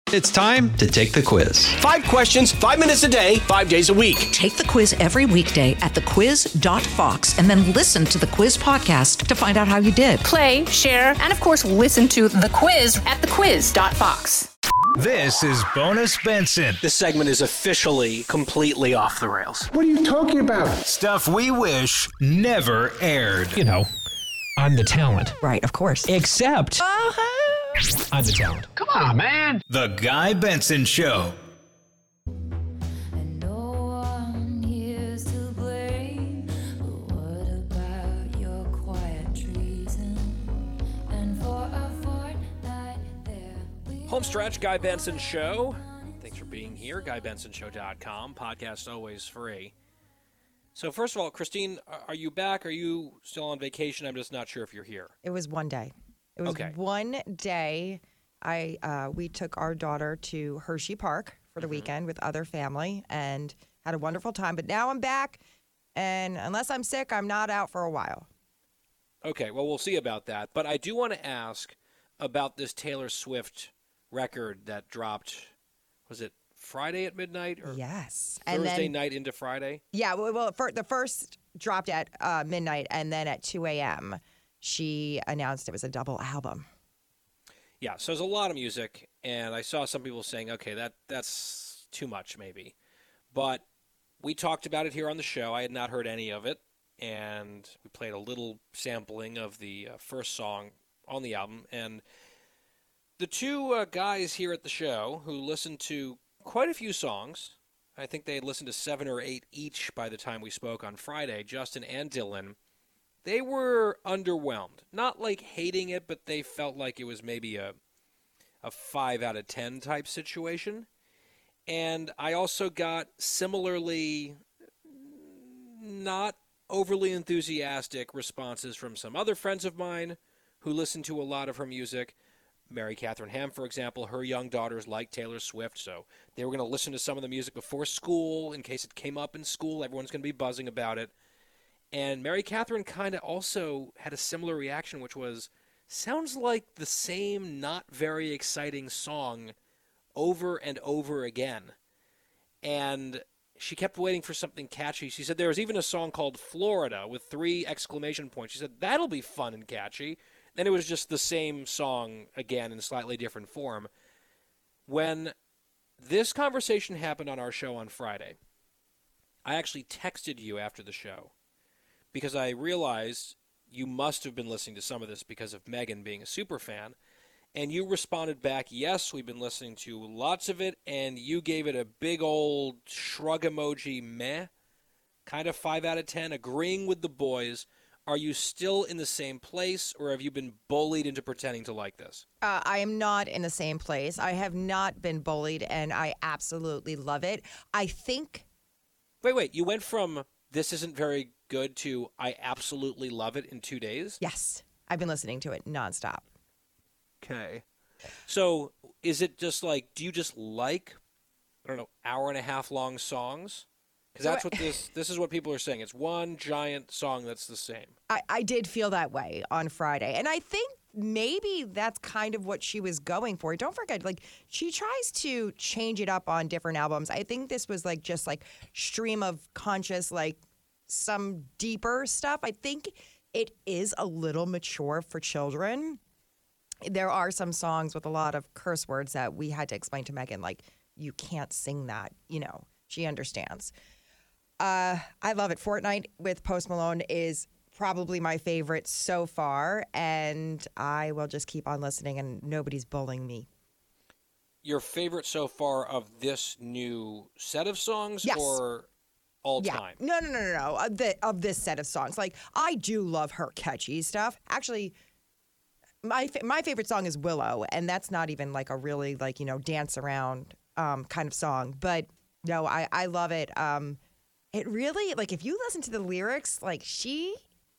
It's time to take the quiz. 5 questions, 5 minutes a day, 5 days a week. Take the quiz every weekday at thequiz.fox and then listen to the quiz podcast to find out how you did. Play, share, and of course, listen to The Quiz at thequiz.fox. This is Bonus Benson. This segment is officially completely off the rails. What are you talking about? Stuff we wish never aired. You know, I'm the talent. Right, of course. Except I'm the talent. Come on, man. The Guy Benson Show. And no one here's to blame. But what about your quiet treason? And for a fortnight there we Homestretch, Guy Benson Show. Thanks for being here. GuyBensonShow.com. Podcast always free. So first of all, Christine, are you back? Are you still on vacation? I'm just not sure if you're here. It was one day. It was Okay. one day. We took our daughter to Hershey Park for the weekend with other family and had a wonderful time. But now I'm back, and unless I'm sick, I'm not out for a while. Okay, well, we'll see about that. But I do want to ask about this Taylor Swift record that dropped, was it Friday at midnight? Or Yes. Thursday night into Friday? Yeah, well, the first dropped at midnight, and then at 2 a.m., she announced it was a double album. Yeah, so there's a lot of music, and I saw some people saying, okay, that's too much maybe. But we talked about it here on the show. I had not heard any of it, and we played a little sampling of the first song on the album. And the two guys here at the show who listened to quite a few songs, I think they had listened to 7 or 8 each by the time we spoke on Friday, Justin and Dylan, they were underwhelmed. Not like hating it, but they felt like it was maybe a 5 out of 10 type situation. And I also got similarly not overly enthusiastic responses from some other friends of mine who listen to a lot of her music. Mary Catherine Ham, for example, her young daughters like Taylor Swift, so they were going to listen to some of the music before school in case it came up in school. Everyone's going to be buzzing about it. And Mary Catherine kind of also had a similar reaction, which was, sounds like the same not very exciting song over and over again. And she kept waiting for something catchy. She said there was even a song called Florida with 3 exclamation points. She said, that'll be fun and catchy. Then it was just the same song again in slightly different form. When this conversation happened on our show on Friday, I actually texted you after the show because I realized you must have been listening to some of this because of Megan being a super fan. And you responded back, yes, we've been listening to lots of it, and you gave it a big old shrug emoji, meh, kind of 5 out of 10, agreeing with the boys. Are you still in the same place, or have you been bullied into pretending to like this? I am not in the same place. I have not been bullied, and I absolutely love it. I think... Wait. You went from this isn't very good to I absolutely love it in 2 days? Yes. I've been listening to it nonstop. Okay. So is it just like, do you just like, I don't know, hour and a half long songs? Because that's what this is what people are saying. It's one giant song that's the same. I did feel that way on Friday. And I think maybe that's kind of what she was going for. Don't forget, like, she tries to change it up on different albums. I think this was like just like stream of conscious, like some deeper stuff. I think it is a little mature for children. There are some songs with a lot of curse words that we had to explain to Megan, like, you can't sing that, you know, she understands. I love it. Fortnite with Post Malone is probably my favorite so far, and I will just keep on listening, and nobody's bullying me. Your favorite so far of this new set of songs, Yes. or all time? No. Of this set of songs. Like, I do love her catchy stuff. Actually, my favorite song is Willow, and that's not even like a really, like, you know, dance around kind of song. But no, I love it. It really, like, if you listen to the lyrics, like, she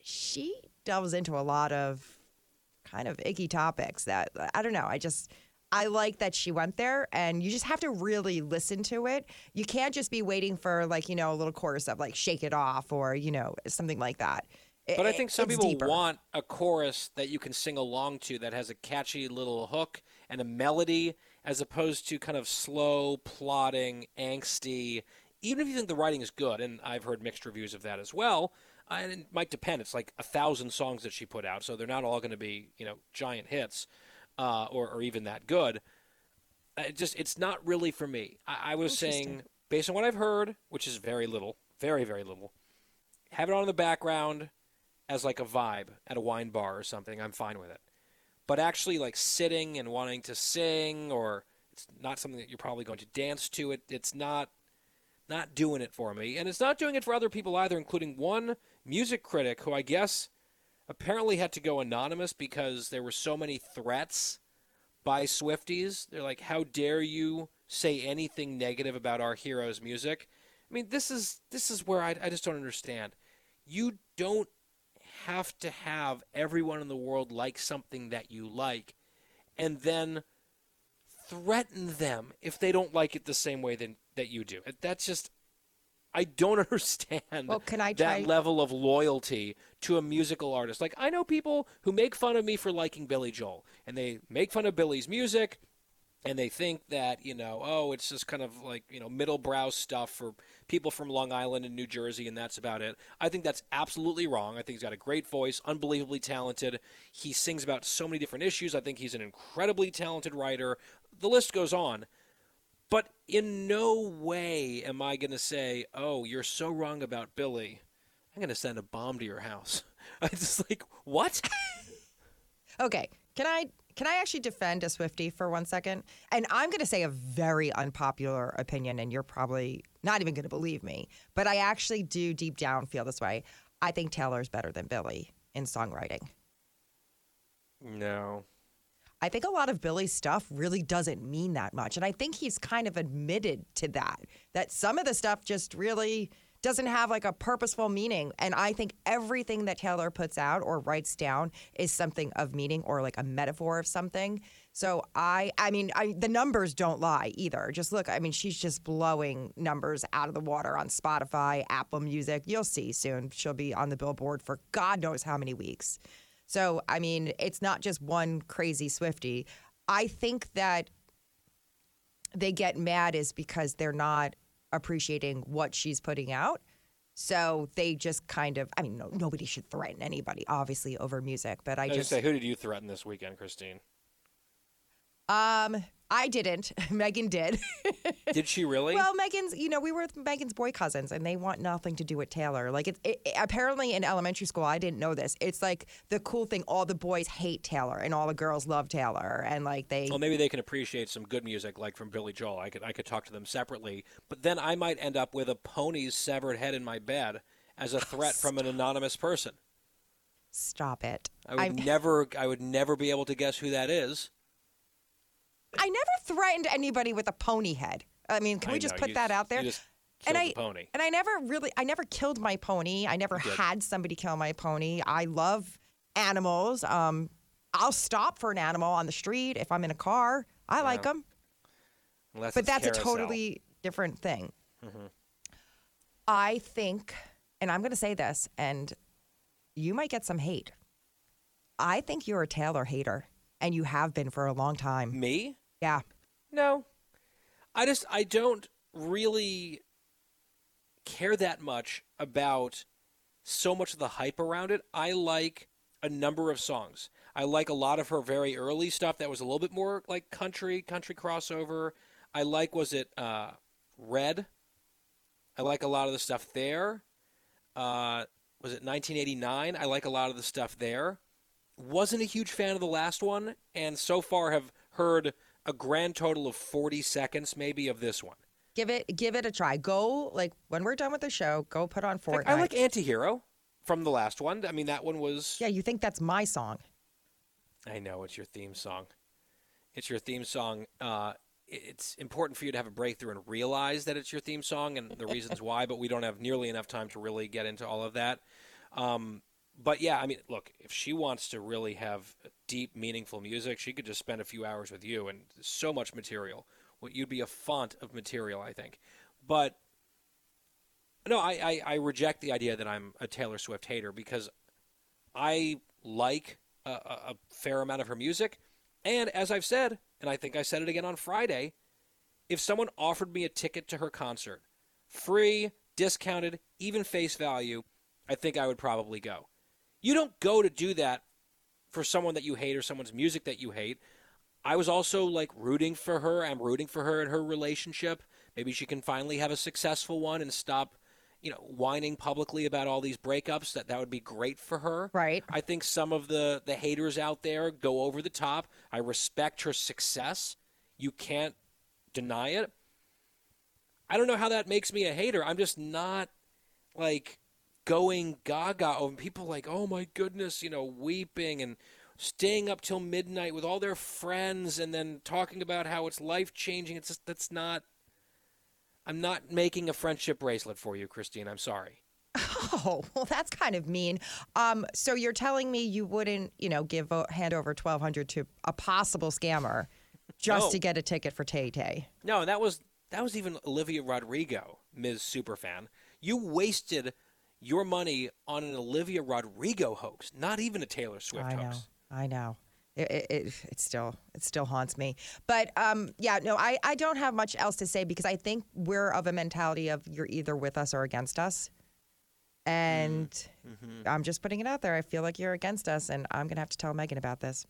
delves into a lot of kind of icky topics that, I don't know, I like that she went there, and you just have to really listen to it. You can't just be waiting for, like, you know, a little chorus of, like, Shake It Off or, you know, something like that. But I think some it's people deeper. want a chorus that you can sing along to that has a catchy little hook and a melody as opposed to kind of slow, plodding, angsty. Even if you think the writing is good, and I've heard mixed reviews of that as well, and it might depend. It's like 1,000 songs that she put out, so they're not all going to be, giant hits or even that good. It's not really for me. I was saying, based on what I've heard, which is very little, very, very little, have it on in the background as like a vibe at a wine bar or something. I'm fine with it. But actually, like sitting and wanting to sing, or it's not something that you're probably going to dance to. It's not doing it for me, and it's not doing it for other people either, including one music critic who I guess apparently had to go anonymous because there were so many threats by Swifties. They're like, "How dare you say anything negative about our hero's music?" I mean, this is where I just don't understand. You don't have to have everyone in the world like something that you like, and then threaten them if they don't like it the same way that you do. That's just, I don't understand that level of loyalty to a musical artist. Like, I know people who make fun of me for liking Billy Joel, and they make fun of Billy's music, and they think that, it's just kind of like, middle brow stuff for people from Long Island and New Jersey, and that's about it. I think that's absolutely wrong. I think he's got a great voice, unbelievably talented. He sings about so many different issues. I think he's an incredibly talented writer. The list goes on. But in no way am I going to say, "Oh, you're so wrong about Billy. I'm going to send a bomb to your house." I just like, what? Okay, can I actually defend a Swiftie for 1 second? And I'm going to say a very unpopular opinion, and you're probably not even going to believe me. But I actually do deep down feel this way. I think Taylor's better than Billy in songwriting. No. I think a lot of Billy's stuff really doesn't mean that much. And I think he's kind of admitted to that some of the stuff just really doesn't have like a purposeful meaning. And I think everything that Taylor puts out or writes down is something of meaning or like a metaphor of something. So I mean, the numbers don't lie either. Just look, I mean, she's just blowing numbers out of the water on Spotify, Apple Music. You'll see soon. She'll be on the Billboard for God knows how many weeks. So, I mean, it's not just one crazy Swiftie. I think that they get mad is because they're not appreciating what she's putting out. So they just kind of, I mean, nobody should threaten anybody, obviously, over music. But I just say, who did you threaten this weekend, Christine? I didn't. Megan did. Did she really? Well, Megan's, we were with Megan's boy cousins, and they want nothing to do with Taylor. Like, it apparently in elementary school, I didn't know this. It's like the cool thing. All the boys hate Taylor, and all the girls love Taylor, and like they. Well, maybe they can appreciate some good music, like from Billy Joel. I could talk to them separately, but then I might end up with a pony's severed head in my bed as a threat from an anonymous person. Stop it! I would never be able to guess who that is. I never threatened anybody with a pony head. I mean, can we just put that out there? You just killed the pony. And I never killed my pony. I never had somebody kill my pony. I love animals. I'll stop for an animal on the street if I'm in a car. I like them. But that's a totally different thing. Mm-hmm. I think, and I'm going to say this, and you might get some hate. I think you're a Taylor hater, and you have been for a long time. Me? Yeah. No. I don't really care that much about so much of the hype around it. I like a number of songs. I like a lot of her very early stuff that was a little bit more like country crossover. I like, was it Red? I like a lot of the stuff there. Was it 1989? I like a lot of the stuff there. Wasn't a huge fan of the last one, and so far have heard a grand total of 40 seconds maybe of this one. Give it a try. Go, like, when we're done with the show, go put on Fortnite. I like Antihero from the last one. I mean, that one was... Yeah, you think that's my song. I know, it's your theme song. It's your theme song. It's important for you to have a breakthrough and realize that it's your theme song and the reasons why, but we don't have nearly enough time to really get into all of that. But yeah, I mean, look, if she wants to really have deep, meaningful music, she could just spend a few hours with you and so much material. Well, you'd be a font of material, I think. But no, I reject the idea that I'm a Taylor Swift hater because I like a fair amount of her music. And as I've said, and I think I said it again on Friday, if someone offered me a ticket to her concert, free, discounted, even face value, I think I would probably go. You don't go to do that for someone that you hate or someone's music that you hate. I was also like rooting for her. I'm rooting for her in her relationship. Maybe she can finally have a successful one and stop, whining publicly about all these breakups. That would be great for her. Right. I think some of the haters out there go over the top. I respect her success. You can't deny it. I don't know how that makes me a hater. I'm just not like going gaga over people like, oh my goodness, weeping and staying up till midnight with all their friends and then talking about how it's life-changing. It's just, I'm not making a friendship bracelet for you, Christine. I'm sorry. Oh, well, that's kind of mean. So you're telling me you wouldn't, hand over $1,200 to a possible scammer just to get a ticket for Tay Tay? No, that was even Olivia Rodrigo, Ms. Superfan. You wasted your money on an Olivia Rodrigo hoax, not even a Taylor Swift hoax. I know. It still haunts me. But, I don't have much else to say because I think we're of a mentality of you're either with us or against us. And I'm just putting it out there. I feel like you're against us, and I'm going to have to tell Megan about this.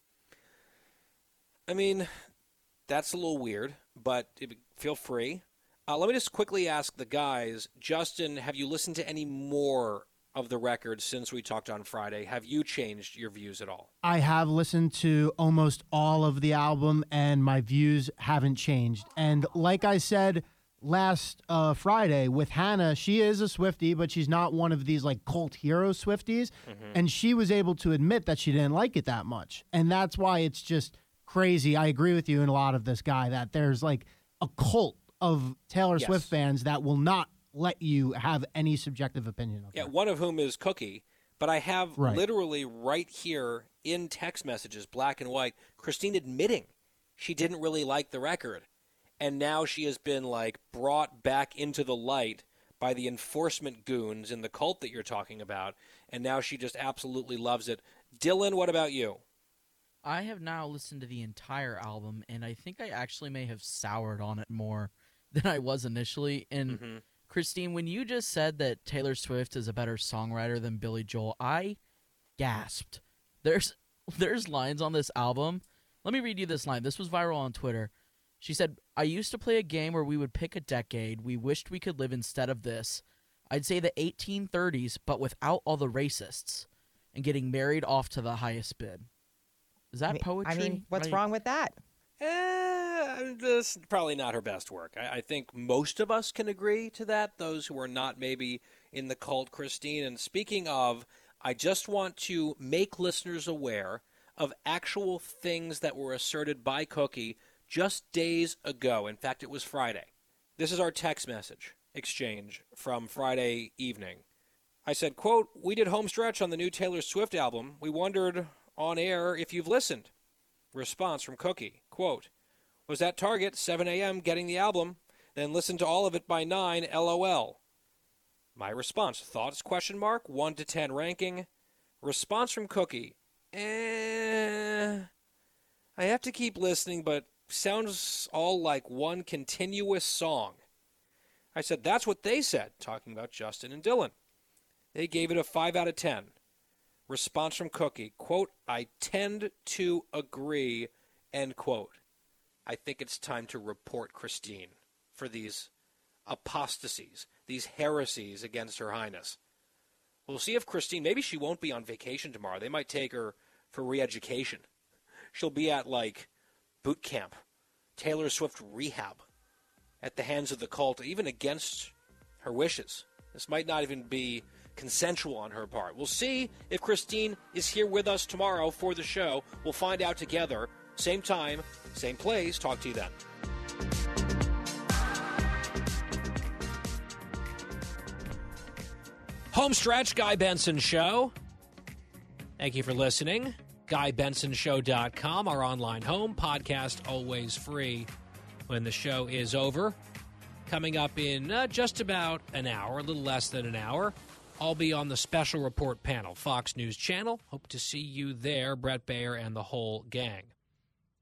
I mean, that's a little weird, but feel free. Let me just quickly ask the guys. Justin, have you listened to any more of the record since we talked on Friday? Have you changed your views at all? I have listened to almost all of the album, and my views haven't changed. And like I said last Friday with Hannah, she is a Swiftie, but she's not one of these like cult hero Swifties. And she was able to admit that she didn't like it that much. And that's why it's just crazy. I agree with you in a lot of this guy that there's like a cult of Taylor Swift fans that will not let you have any subjective opinion of her. One of whom is Cookie, but I have literally right here in text messages, black and white, Christine admitting she didn't really like the record. And now she has been like brought back into the light by the enforcement goons in the cult that you're talking about. And now she just absolutely loves it. Dylan, what about you? I have now listened to the entire album, and I think I actually may have soured on it more than I was initially. And Christine, when you just said that Taylor Swift is a better songwriter than Billy Joel, I gasped. There's lines on this album. Let me read you this line. This was viral on Twitter. She said, I used to play a game where we would pick a decade we wished we could live instead of this. I'd say the 1830s, but without all the racists, and getting married off to the highest bid. Is that poetry? I mean, what's wrong with that? This is probably not her best work. I think most of us can agree to that, those who are not maybe in the cult, Christine. And speaking of, I just want to make listeners aware of actual things that were asserted by Cookie just days ago. In fact, it was Friday. This is our text message exchange from Friday evening. I said, quote, we did home stretch on the new Taylor Swift album. We wondered on air if you've listened. Response from Cookie, quote, was at Target 7 a.m. getting the album, then listened to all of it by 9, LOL. My response, thoughts, question mark, 1 to 10 ranking. Response from Cookie, I have to keep listening, but sounds all like one continuous song. I said, that's what they said, talking about Justin and Dylan. They gave it a 5 out of 10. Response from Cookie, quote, I tend to agree, end quote. I think it's time to report Christine for these apostasies, these heresies against Her Highness. We'll see if Christine, maybe she won't be on vacation tomorrow. They might take her for re-education. She'll be at, like, boot camp, Taylor Swift rehab, at the hands of the cult, even against her wishes. This might not even be consensual on her part. We'll see if Christine is here with us tomorrow for the show. We'll find out together. Same time, same place. Talk to you then. Homestretch, Guy Benson Show. Thank you for listening. GuyBensonShow.com, our online home. Podcast always free when the show is over. Coming up in just about an hour, a little less than an hour, I'll be on the Special Report panel, Fox News Channel. Hope to see you there, Brett Baer and the whole gang.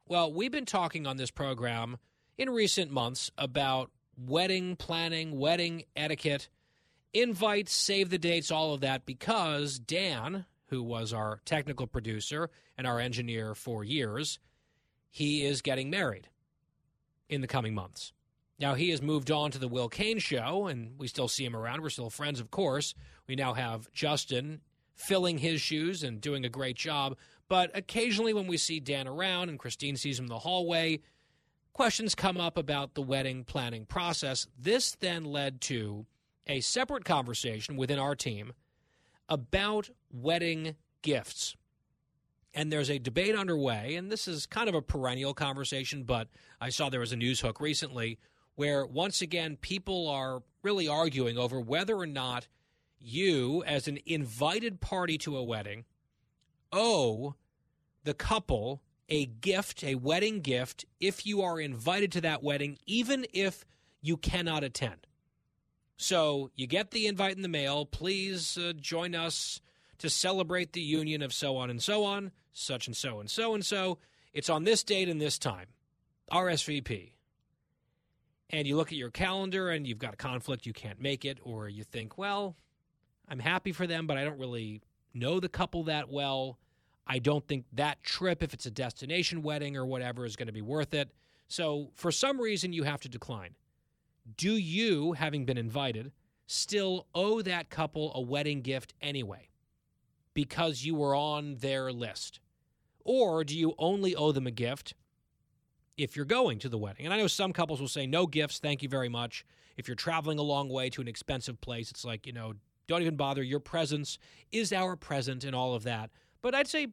Well, we've been talking on this program in recent months about wedding planning, wedding etiquette, invites, save the dates, all of that, because Dan, who was our technical producer and our engineer for years, he is getting married in the coming months. Now, he has moved on to the Will Kane Show, and we still see him around. We're still friends, of course. We now have Justin filling his shoes and doing a great job. But occasionally when we see Dan around and Christine sees him in the hallway, questions come up about the wedding planning process. This then led to a separate conversation within our team about wedding gifts. And there's a debate underway, and this is kind of a perennial conversation, but I saw there was a news hook recently where, once again, people are really arguing over whether or not you, as an invited party to a wedding, owe the couple a gift, a wedding gift, if you are invited to that wedding, even if you cannot attend. So you get the invite in the mail. Please join us to celebrate the union of so on and so on, such and so and so and so. It's on this date and this time. RSVP. And you look at your calendar and you've got a conflict, you can't make it, or you think, well, I'm happy for them, but I don't really know the couple that well. I don't think that trip, if it's a destination wedding or whatever, is going to be worth it. So for some reason, you have to decline. Do you, having been invited, still owe that couple a wedding gift anyway because you were on their list? Or do you only owe them a gift if you're going to the wedding? And I know some couples will say, no gifts, thank you very much. If you're traveling a long way to an expensive place, it's like, don't even bother. Your presence is our present and all of that. But I'd say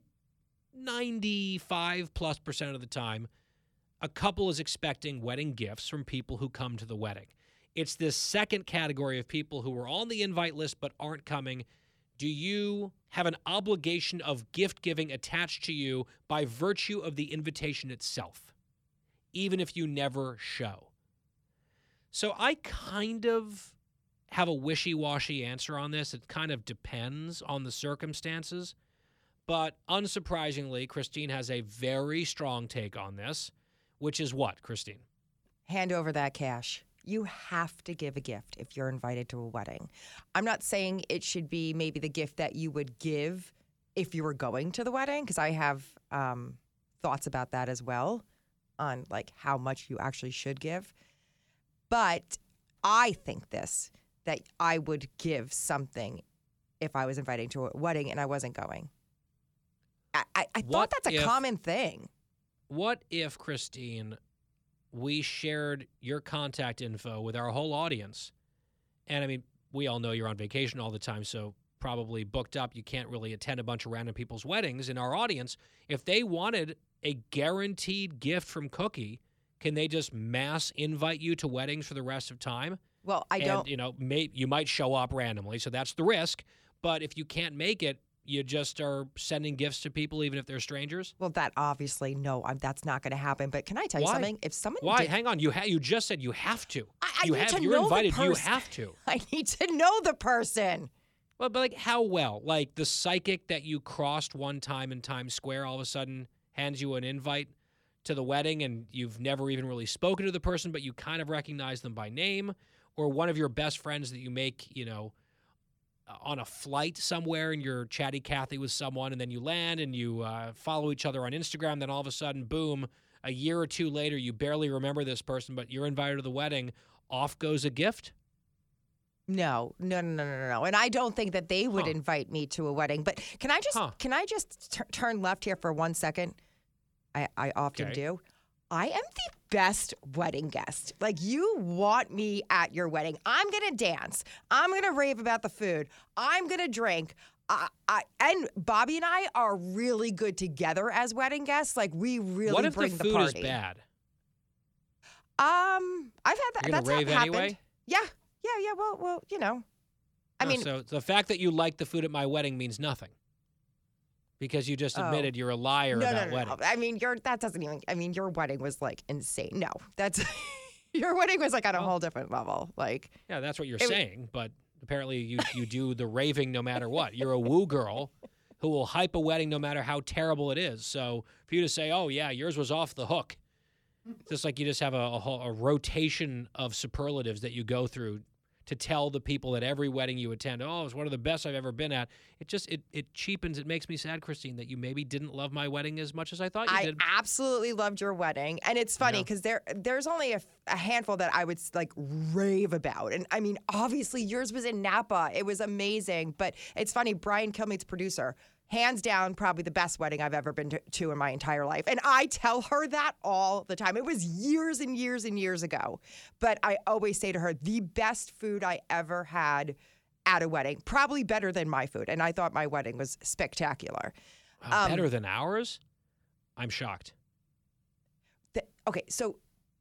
95+% of the time, a couple is expecting wedding gifts from people who come to the wedding. It's this second category of people who are on the invite list but aren't coming. Do you have an obligation of gift giving attached to you by virtue of the invitation itself, even if you never show? So I kind of have a wishy-washy answer on this. It kind of depends on the circumstances. But unsurprisingly, Christine has a very strong take on this, which is what, Christine? Hand over that cash. You have to give a gift if you're invited to a wedding. I'm not saying it should be maybe the gift that you would give if you were going to the wedding, because I have thoughts about that as well, on like how much you actually should give. But I think that I would give something if I was invited to a wedding and I wasn't going. I thought that's a common thing. What if, Christine, we shared your contact info with our whole audience? And, I mean, we all know you're on vacation all the time, so probably booked up. You can't really attend a bunch of random people's weddings. In our audience, if they wanted a guaranteed gift from Cookie, can they just mass invite you to weddings for the rest of time? Well, you might show up randomly, so that's the risk. But if you can't make it, you just are sending gifts to people even if they're strangers? Well, that obviously, that's not going to happen. But can I tell you something? If someone Hang on. You just said you have to. You're invited. You have to. I need to know the person. Well, but like how well? Like the psychic that you crossed one time in Times Square all of a sudden hands you an invite to the wedding and you've never even really spoken to the person, but you kind of recognize them by name, or one of your best friends that you make, on a flight somewhere and you're chatty Cathy with someone, and then you land and you follow each other on Instagram. Then all of a sudden, boom, a year or two later, you barely remember this person, but you're invited to the wedding. Off goes a gift? No. And I don't think that they would invite me to a wedding. But can I just turn left here for 1 second? I often do. I am the best wedding guest. Like, you want me at your wedding. I'm going to dance. I'm going to rave about the food. I'm going to drink. And Bobby and I are really good together as wedding guests. Like, we really bring the party. What if the food is bad? I've had that. You're That's rave happened. Anyway? Yeah. Well, I mean, so the fact that you like the food at my wedding means nothing. Because you just admitted you're a liar about weddings. I mean, your wedding was like insane. No, your wedding was like on a whole different level. Like, yeah, that's what you're saying. But apparently you do the raving no matter what. You're a woo girl. who will hype a wedding no matter how terrible it is. So for you to say, oh, yeah, yours was off the hook, it's just like you just have a rotation of superlatives that you go through to tell the people at every wedding you attend, oh, it was one of the best I've ever been at. It just, it cheapens. It makes me sad, Christine, that you maybe didn't love my wedding as much as I thought you did. I absolutely loved your wedding. And it's funny because there's only a handful that I would like rave about. And I mean, obviously yours was in Napa. It was amazing. But it's funny, Brian Kilmeade's producer, hands down, probably the best wedding I've ever been to in my entire life. And I tell her that all the time. It was years and years and years ago. But I always say to her, the best food I ever had at a wedding, probably better than my food. And I thought my wedding was spectacular. Better than ours? I'm shocked. Okay, so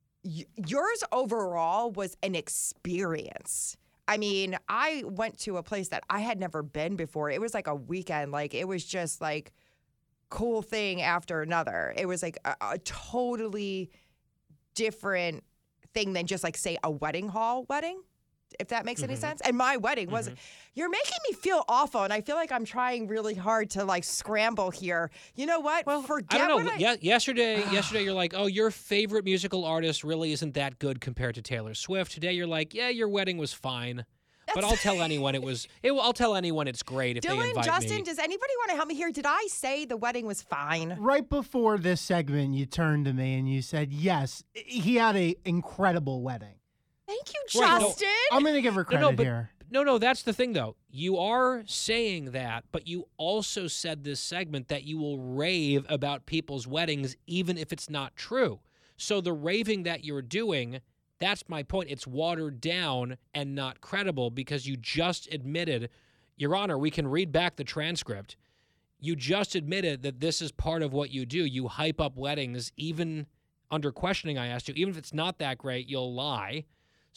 yours overall was an experience. I mean, I went to a place that I had never been before. It was like a weekend. Like, it was just like cool thing after another. It was like a totally different thing than just like, say, a wedding hall wedding, if that makes any sense. And my wedding was, you're making me feel awful. And I feel like I'm trying really hard to like scramble here. You know what? Well, forget I don't know. Yesterday you're like, oh, your favorite musical artist really isn't that good compared to Taylor Swift. Today you're like, yeah, your wedding was fine. But I'll tell anyone I'll tell anyone it's great if they invite me. Justin, does anybody want to help me here? Did I say the wedding was fine? Right before this segment, you turned to me and you said, yes, he had an incredible wedding. Thank you, Justin. I'm going to give her credit here. No, that's the thing, though. You are saying that, but you also said this segment that you will rave about people's weddings even if it's not true. So the raving that you're doing, that's my point. It's watered down and not credible because you just admitted, Your Honor, we can read back the transcript. You just admitted that this is part of what you do. You hype up weddings even under questioning, I asked you. Even if it's not that great, you'll lie.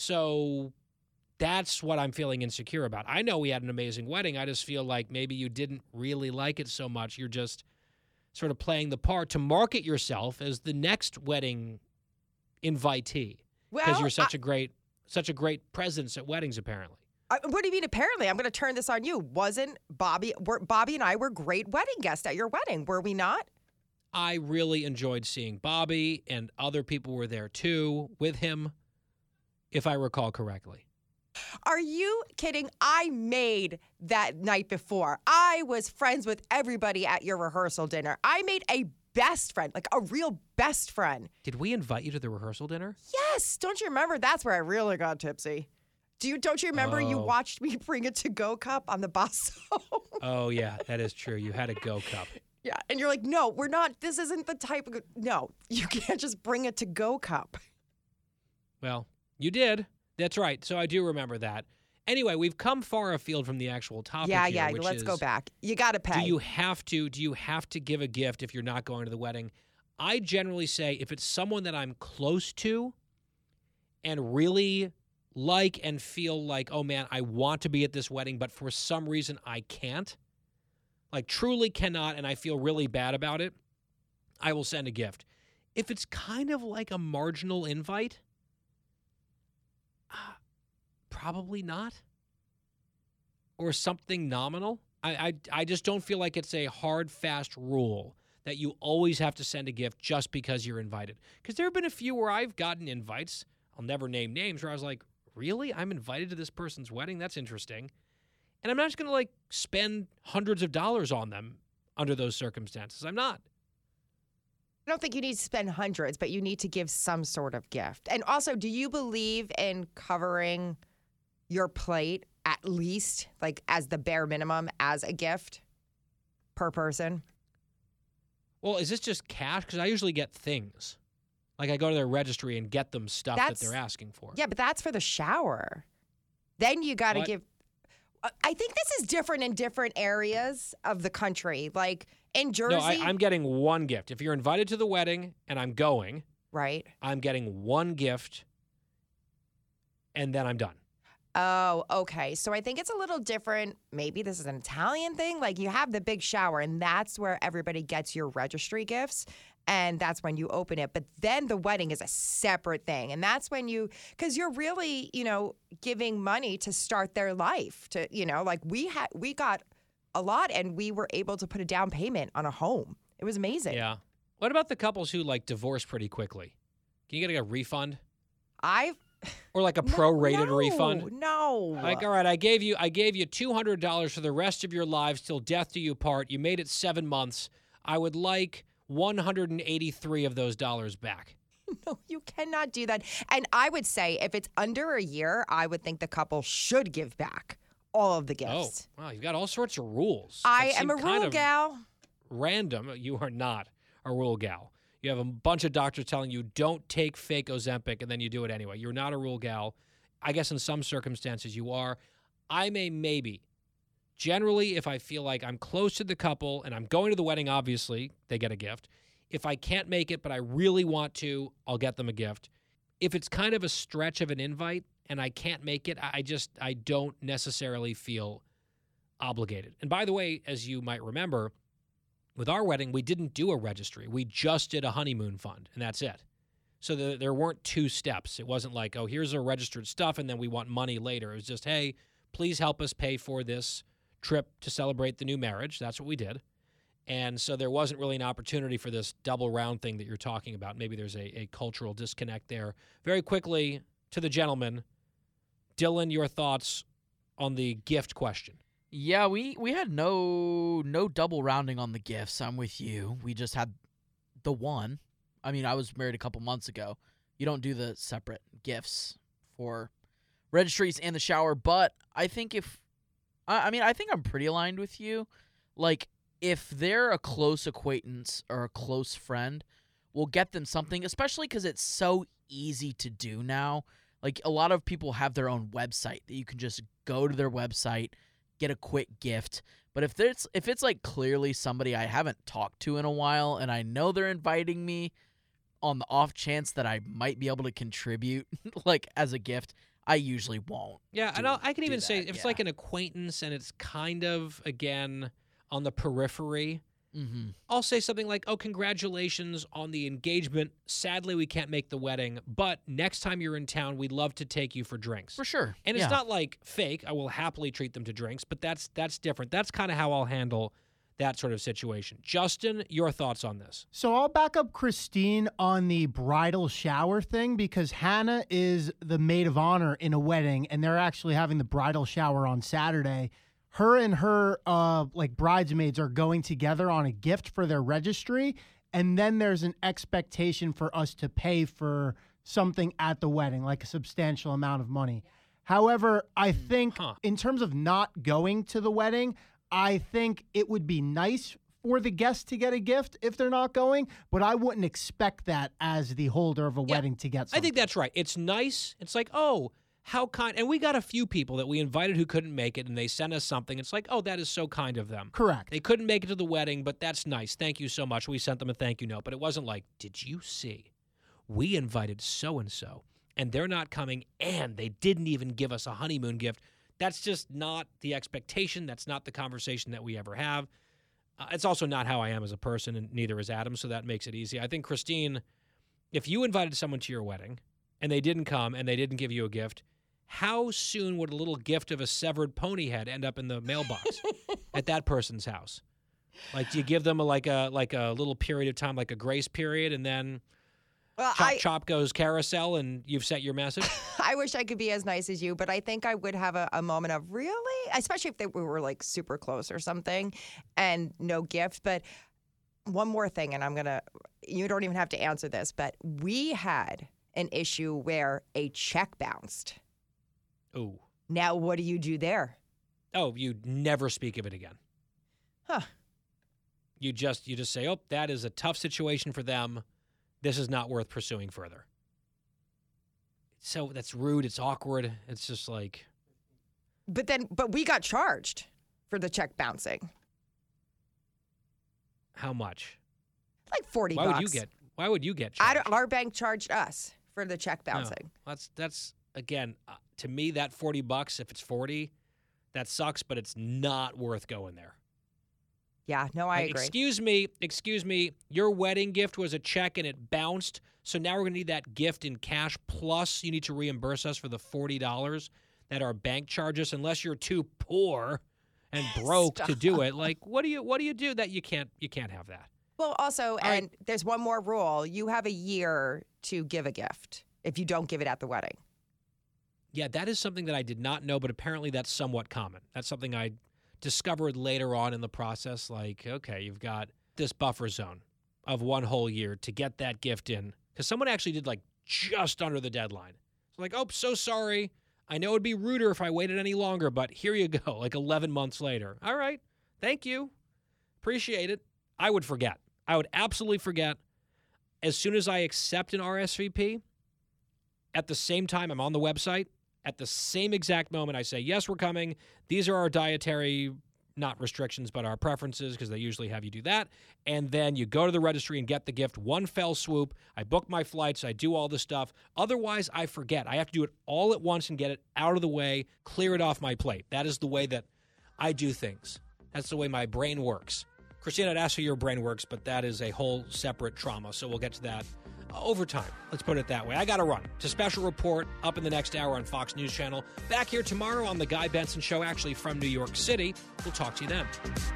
So that's what I'm feeling insecure about. I know we had an amazing wedding. I just feel like maybe you didn't really like it so much. You're just sort of playing the part to market yourself as the next wedding invitee because you're such a great presence at weddings, apparently. What do you mean, apparently? I'm going to turn this on you. Wasn't Bobby and I were great wedding guests at your wedding, were we not? I really enjoyed seeing Bobby, and other people were there too with him, if I recall correctly. Are you kidding? I made that night before. I was friends with everybody at your rehearsal dinner. I made a best friend, like a real best friend. Did we invite you to the rehearsal dinner? Yes. Don't you remember? That's where I really got tipsy. Don't you remember you watched me bring a to-go cup on the bus home? Oh, yeah, that is true. You had a go cup. Yeah, and you're like, no, we're not. This isn't the type of. No, you can't just bring a to-go cup. Well, you did. That's right. So I do remember that. Anyway, we've come far afield from the actual topic. Yeah. Let's go back. You got to pay. Do you have to give a gift if you're not going to the wedding? I generally say if it's someone that I'm close to and really like and feel like, oh man, I want to be at this wedding, but for some reason I can't, like truly cannot, and I feel really bad about it, I will send a gift. If it's kind of like a marginal invite, probably not. Or something nominal. I just don't feel like it's a hard, fast rule that you always have to send a gift just because you're invited. Because there have been a few where I've gotten invites, I'll never name names, where I was like, really? I'm invited to this person's wedding? That's interesting. And I'm not just going to like spend hundreds of dollars on them under those circumstances. I'm not. I don't think you need to spend hundreds, but you need to give some sort of gift. And also, do you believe in covering your plate at least, like as the bare minimum, as a gift per person? Well, is this just cash? Because I usually get things. Like I go to their registry and get them stuff that they're asking for. Yeah, but that's for the shower. Then you got to give. I think this is different in different areas of the country. Like in Jersey. No, I'm getting one gift. If you're invited to the wedding and I'm going, right, I'm getting one gift and then I'm done. Oh, okay. So I think it's a little different. Maybe this is an Italian thing. Like you have the big shower and that's where everybody gets your registry gifts. And that's when you open it. But then the wedding is a separate thing. And that's when because you're really, giving money to start their life. To, like we got a lot, and we were able to put a down payment on a home. It was amazing. Yeah. What about the couples who like divorce pretty quickly? Can you get a refund? Or like a prorated refund? No. Like, all right, I gave you $200 for the rest of your lives till death do you part. You made it 7 months. I would like 183 of those dollars back. No, you cannot do that. And I would say if it's under a year, I would think the couple should give back all of the gifts. Oh, wow, you've got all sorts of rules. I That am a seem kind rule of gal. Random. You are not a rule gal. You have a bunch of doctors telling you don't take fake Ozempic, and then you do it anyway. You're not a rule gal. I guess in some circumstances you are. I may maybe. Generally, if I feel like I'm close to the couple and I'm going to the wedding, obviously, they get a gift. If I can't make it, but I really want to, I'll get them a gift. If it's kind of a stretch of an invite and I can't make it, I don't necessarily feel obligated. And by the way, as you might remember, with our wedding, we didn't do a registry. We just did a honeymoon fund, and that's it. So there weren't 2 steps. It wasn't like, oh, here's our registered stuff, and then we want money later. It was just, hey, please help us pay for this trip to celebrate the new marriage. That's what we did. And so there wasn't really an opportunity for this double round thing that you're talking about. Maybe there's a cultural disconnect there. Very quickly, to the gentleman, Dylan, your thoughts on the gift question. Yeah, we had no double rounding on the gifts. I'm with you. We just had the one. I mean, I was married a couple months ago. You don't do the separate gifts for registries and the shower, but I think I think I'm pretty aligned with you. Like, if they're a close acquaintance or a close friend, we'll get them something, especially because it's so easy to do now. Like, a lot of people have their own website that you can just go to their website, get a quick gift. But if it's like clearly somebody I haven't talked to in a while and I know they're inviting me on the off chance that I might be able to contribute like as a gift, I usually won't. Yeah, and I can even say if it's like an acquaintance and it's kind of, again, on the periphery, I'll say something like, oh, congratulations on the engagement. Sadly, we can't make the wedding, but next time you're in town, we'd love to take you for drinks. For sure. And it's not like fake. I will happily treat them to drinks, but that's different. That's kind of how I'll handle that sort of situation. Justin, your thoughts on this? So I'll back up Christine on the bridal shower thing because Hannah is the maid of honor in a wedding, and they're actually having the bridal shower on Saturday. Her and her bridesmaids are going together on a gift for their registry, and then there's an expectation for us to pay for something at the wedding, like a substantial amount of money. However, I think in terms of not going to the wedding, I think it would be nice for the guests to get a gift if they're not going, but I wouldn't expect that as the holder of a wedding to get something. I think that's right. It's nice. It's like, oh, how kind. And we got a few people that we invited who couldn't make it, and they sent us something. It's like, oh, that is so kind of them. Correct. They couldn't make it to the wedding, but that's nice. Thank you so much. We sent them a thank you note. But it wasn't like, did you see? We invited so-and-so, and they're not coming, and they didn't even give us a honeymoon gift. That's just not the expectation. That's not the conversation that we ever have. It's also not how I am as a person, and neither is Adam, so that makes it easy. I think, Christine, if you invited someone to your wedding, and they didn't come, and they didn't give you a gift, how soon would a little gift of a severed pony head end up in the mailbox at that person's house? Like, do you give them a little period of time, like a grace period, and then chop goes carousel, and you've sent your message? I wish I could be as nice as you, but I think I would have a moment of really, especially if we were like super close or something, and no gift. But one more thing, and you don't even have to answer this, but we had an issue where a check bounced. Ooh. Now, what do you do there? Oh, you never speak of it again. Huh. You just say, oh, that is a tough situation for them. This is not worth pursuing further. So that's rude. It's awkward. It's just like. But we got charged for the check bouncing. How much? Like $40. Why would you get charged? Our bank charged us for the check bouncing. No, that's again, to me, that $40, if it's 40, that sucks, but it's not worth going there. Yeah, no, I agree. Excuse me, your wedding gift was a check and it bounced, so now we're going to need that gift in cash, plus you need to reimburse us for the $40 that our bank charges, unless you're too poor and broke to do it. Like, what do you do that you can't have that? Well, also, and there's one more rule. You have a year to give a gift if you don't give it at the wedding. Yeah, that is something that I did not know, but apparently that's somewhat common. That's something I discovered later on in the process. Like, okay, you've got this buffer zone of one whole year to get that gift in. Because someone actually did like just under the deadline. So like, oh, so sorry. I know it'd be ruder if I waited any longer, but here you go, like 11 months later. All right, thank you. Appreciate it. I would forget. I would absolutely forget. As soon as I accept an RSVP, at the same time I'm on the website, at the same exact moment I say, yes, we're coming. These are our dietary, not restrictions, but our preferences, because they usually have you do that. And then you go to the registry and get the gift, one fell swoop. I book my flights. I do all the stuff. Otherwise, I forget. I have to do it all at once and get it out of the way, clear it off my plate. That is the way that I do things. That's the way my brain works. Christina, I'd ask how your brain works, but that is a whole separate trauma, so we'll get to that over time. Let's put it that way. I got to run. It's a special report up in the next hour on Fox News Channel. Back here tomorrow on The Guy Benson Show, actually from New York City. We'll talk to you then.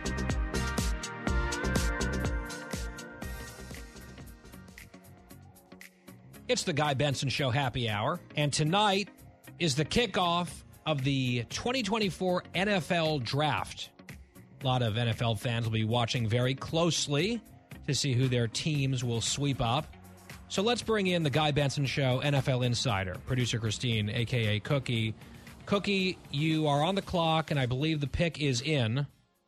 It's The Guy Benson Show Happy Hour, and tonight is the kickoff of the 2024 NFL Draft. A lot of NFL fans will be watching very closely to see who their teams will sweep up. So let's bring in the Guy Benson Show NFL Insider, producer Christine, a.k.a. Cookie. Cookie, you are on the clock, and I believe the pick is in.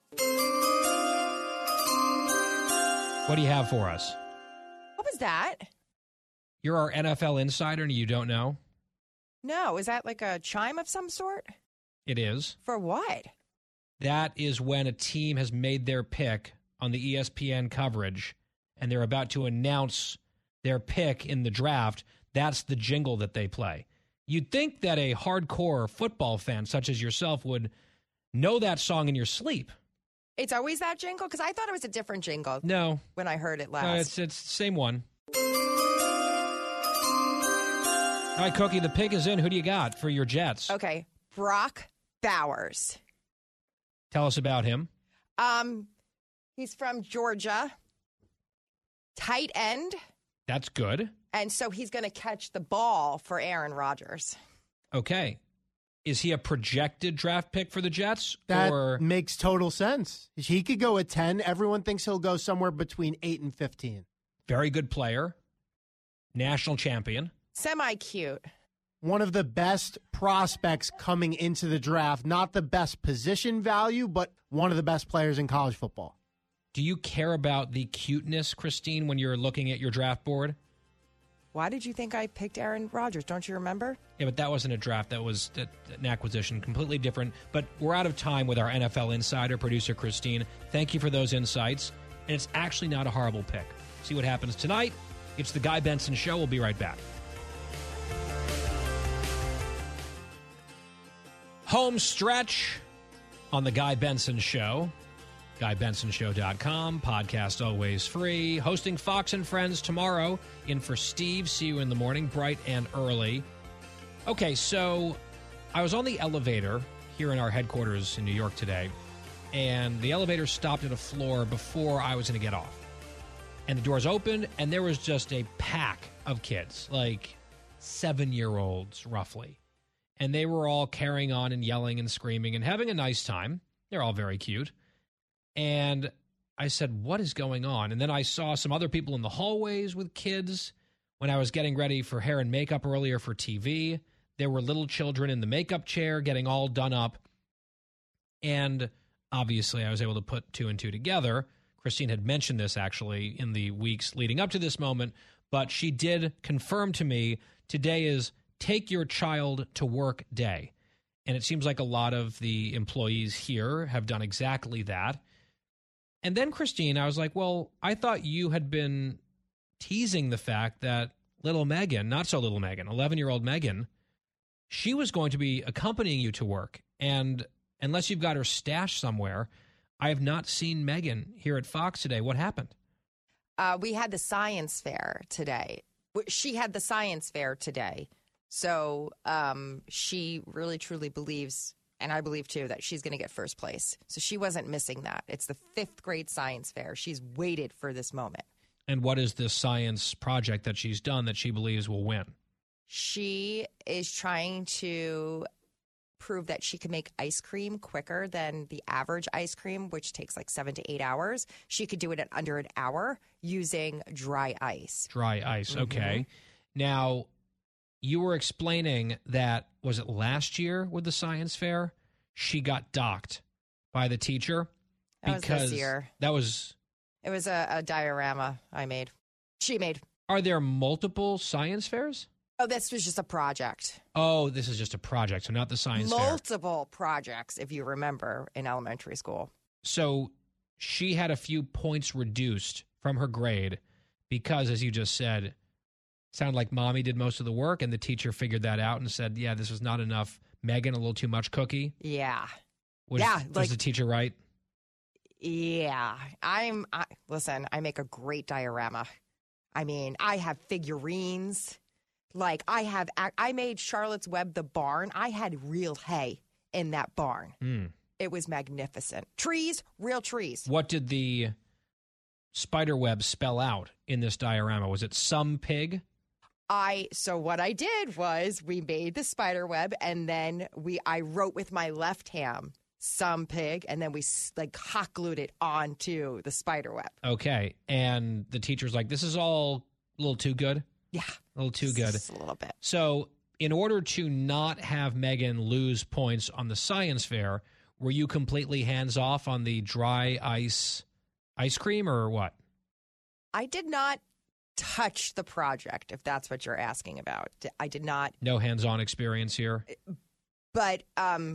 What do you have for us? What was that? You're our NFL Insider, and you don't know? No, is that like a chime of some sort? It is. For what? That is when a team has made their pick on the ESPN coverage, and they're about to announce their pick in the draft. That's the jingle that they play. You'd think that a hardcore football fan such as yourself would know that song in your sleep. It's always that jingle? Because I thought it was a different jingle. No. When I heard it last. No, it's the same one. All right, Cookie, the pick is in. Who do you got for your Jets? Okay, Brock Bowers. Tell us about him. He's from Georgia. Tight end. That's good. And so he's going to catch the ball for Aaron Rodgers. Okay. Is he a projected draft pick for the Jets? That makes total sense. He could go at 10. Everyone thinks he'll go somewhere between 8 and 15. Very good player. National champion. Semi-cute. One of the best prospects coming into the draft. Not the best position value, but one of the best players in college football. Do you care about the cuteness, Christine, when you're looking at your draft board? Why did you think I picked Aaron Rodgers? Don't you remember? Yeah, but that wasn't a draft. That was an acquisition. Completely different. But we're out of time with our NFL Insider, producer Christine. Thank you for those insights. And it's actually not a horrible pick. See what happens tonight. It's the Guy Benson Show. We'll be right back. Home stretch on the Guy Benson Show. GuyBensonShow.com. Podcast always free. Hosting Fox and Friends tomorrow. In for Steve. See you in the morning, bright and early. Okay, so I was on the elevator here in our headquarters in New York today, and the elevator stopped at a floor before I was going to get off. And the doors opened, and there was just a pack of kids, like 7-year-olds roughly. And they were all carrying on and yelling and screaming and having a nice time. They're all very cute. And I said, what is going on? And then I saw some other people in the hallways with kids. When I was getting ready for hair and makeup earlier for TV, there were little children in the makeup chair getting all done up. And obviously I was able to put two and two together. Christine had mentioned this actually in the weeks leading up to this moment, but she did confirm to me today is Take Your Child to Work Day. And it seems like a lot of the employees here have done exactly that. And then, Christine, I was like, well, I thought you had been teasing the fact that little Megan, not so little Megan, 11-year-old Megan, she was going to be accompanying you to work. And unless you've got her stashed somewhere, I have not seen Megan here at Fox today. What happened? We had the science fair today. She had the science fair today. So she really, truly believes and I believe, too, that she's going to get first place. So she wasn't missing that. It's the 5th grade science fair. She's waited for this moment. And what is this science project that she's done that she believes will win? She is trying to prove that she can make ice cream quicker than the average ice cream, which takes like 7 to 8 hours. She could do it in under an hour using dry ice. Dry ice, okay. Now, you were explaining that, was it last year with the science fair? She got docked by the teacher. That was this year. That was... It was a diorama I made. She made. Are there multiple science fairs? Oh, this was just a project. Oh, this is just a project, so not the science fair. Multiple projects, if you remember, in elementary school. So she had a few points reduced from her grade because, as you just said, it sounded like mommy did most of the work, and the teacher figured that out and said, yeah, this was not enough. Megan, a little too much cookie. Yeah. Was the teacher right? Yeah. Listen, I make a great diorama. I mean, I have figurines. Like, I made Charlotte's Web, the barn. I had real hay in that barn. It was magnificent. Trees, real trees. What did the spider web spell out in this diorama? Was it some pig? So what I did was we made the spider web, and then I wrote with my left hand some pig, and then we hot glued it onto the spider web. Okay, and the teacher's like, this is all a little too good? Yeah. A little too good. Just a little bit. So in order to not have Megan lose points on the science fair, were you completely hands-off on the dry ice cream or what? I did not touch the project, if that's what you're asking about. I did not. No hands-on experience here? But,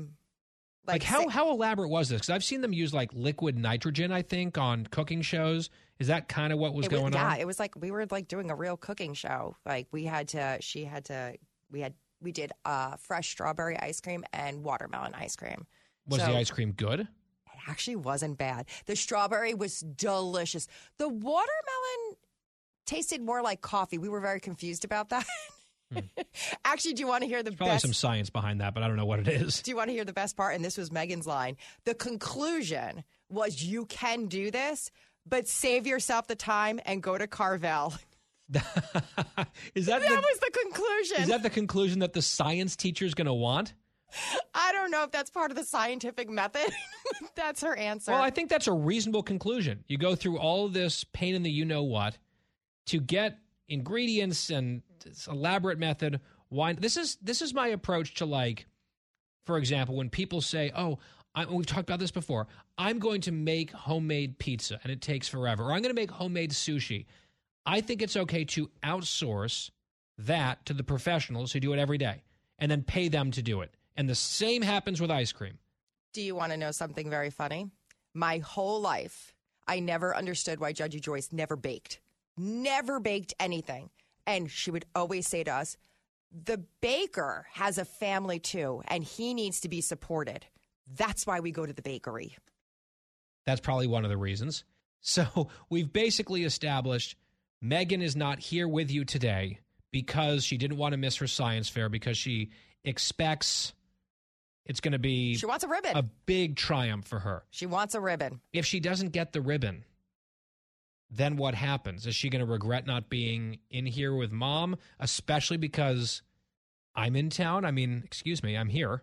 how elaborate was this? Because I've seen them use like liquid nitrogen, I think, on cooking shows. Is that kind of what was going on? Yeah, it was like we were like doing a real cooking show. Like we did fresh strawberry ice cream and watermelon ice cream. Was the ice cream good? It actually wasn't bad. The strawberry was delicious. The watermelon tasted more like coffee. We were very confused about that. Actually, do you want to hear the Probably best? Some science behind that, but I don't know what it is. Do you want to hear the best part? And this was Megan's line. The conclusion was, you can do this, but save yourself the time and go to Carvel. That was the conclusion. Is that the conclusion that the science teacher is going to want? I don't know if that's part of the scientific method. That's her answer. Well, I think that's a reasonable conclusion. You go through all of this pain in the you-know-what to get ingredients and this elaborate method. Why? This is my approach to, like, for example, when people say, we've talked about this before, I'm going to make homemade pizza and it takes forever, or I'm going to make homemade sushi. I think it's okay to outsource that to the professionals who do it every day and then pay them to do it. And the same happens with ice cream. Do you want to know something very funny? My whole life, I never understood why Judgy Joyce never baked anything. And she would always say to us, the baker has a family too, and he needs to be supported. That's why we go to the bakery. That's probably one of the reasons. So we've basically established Megan is not here with you today because she didn't want to miss her science fair, because she expects it's going to be she wants a ribbon. A big triumph for her. She wants a ribbon. If she doesn't get the ribbon, then what happens? Is she going to regret not being in here with mom, especially because I'm in town? I mean, excuse me, I'm here.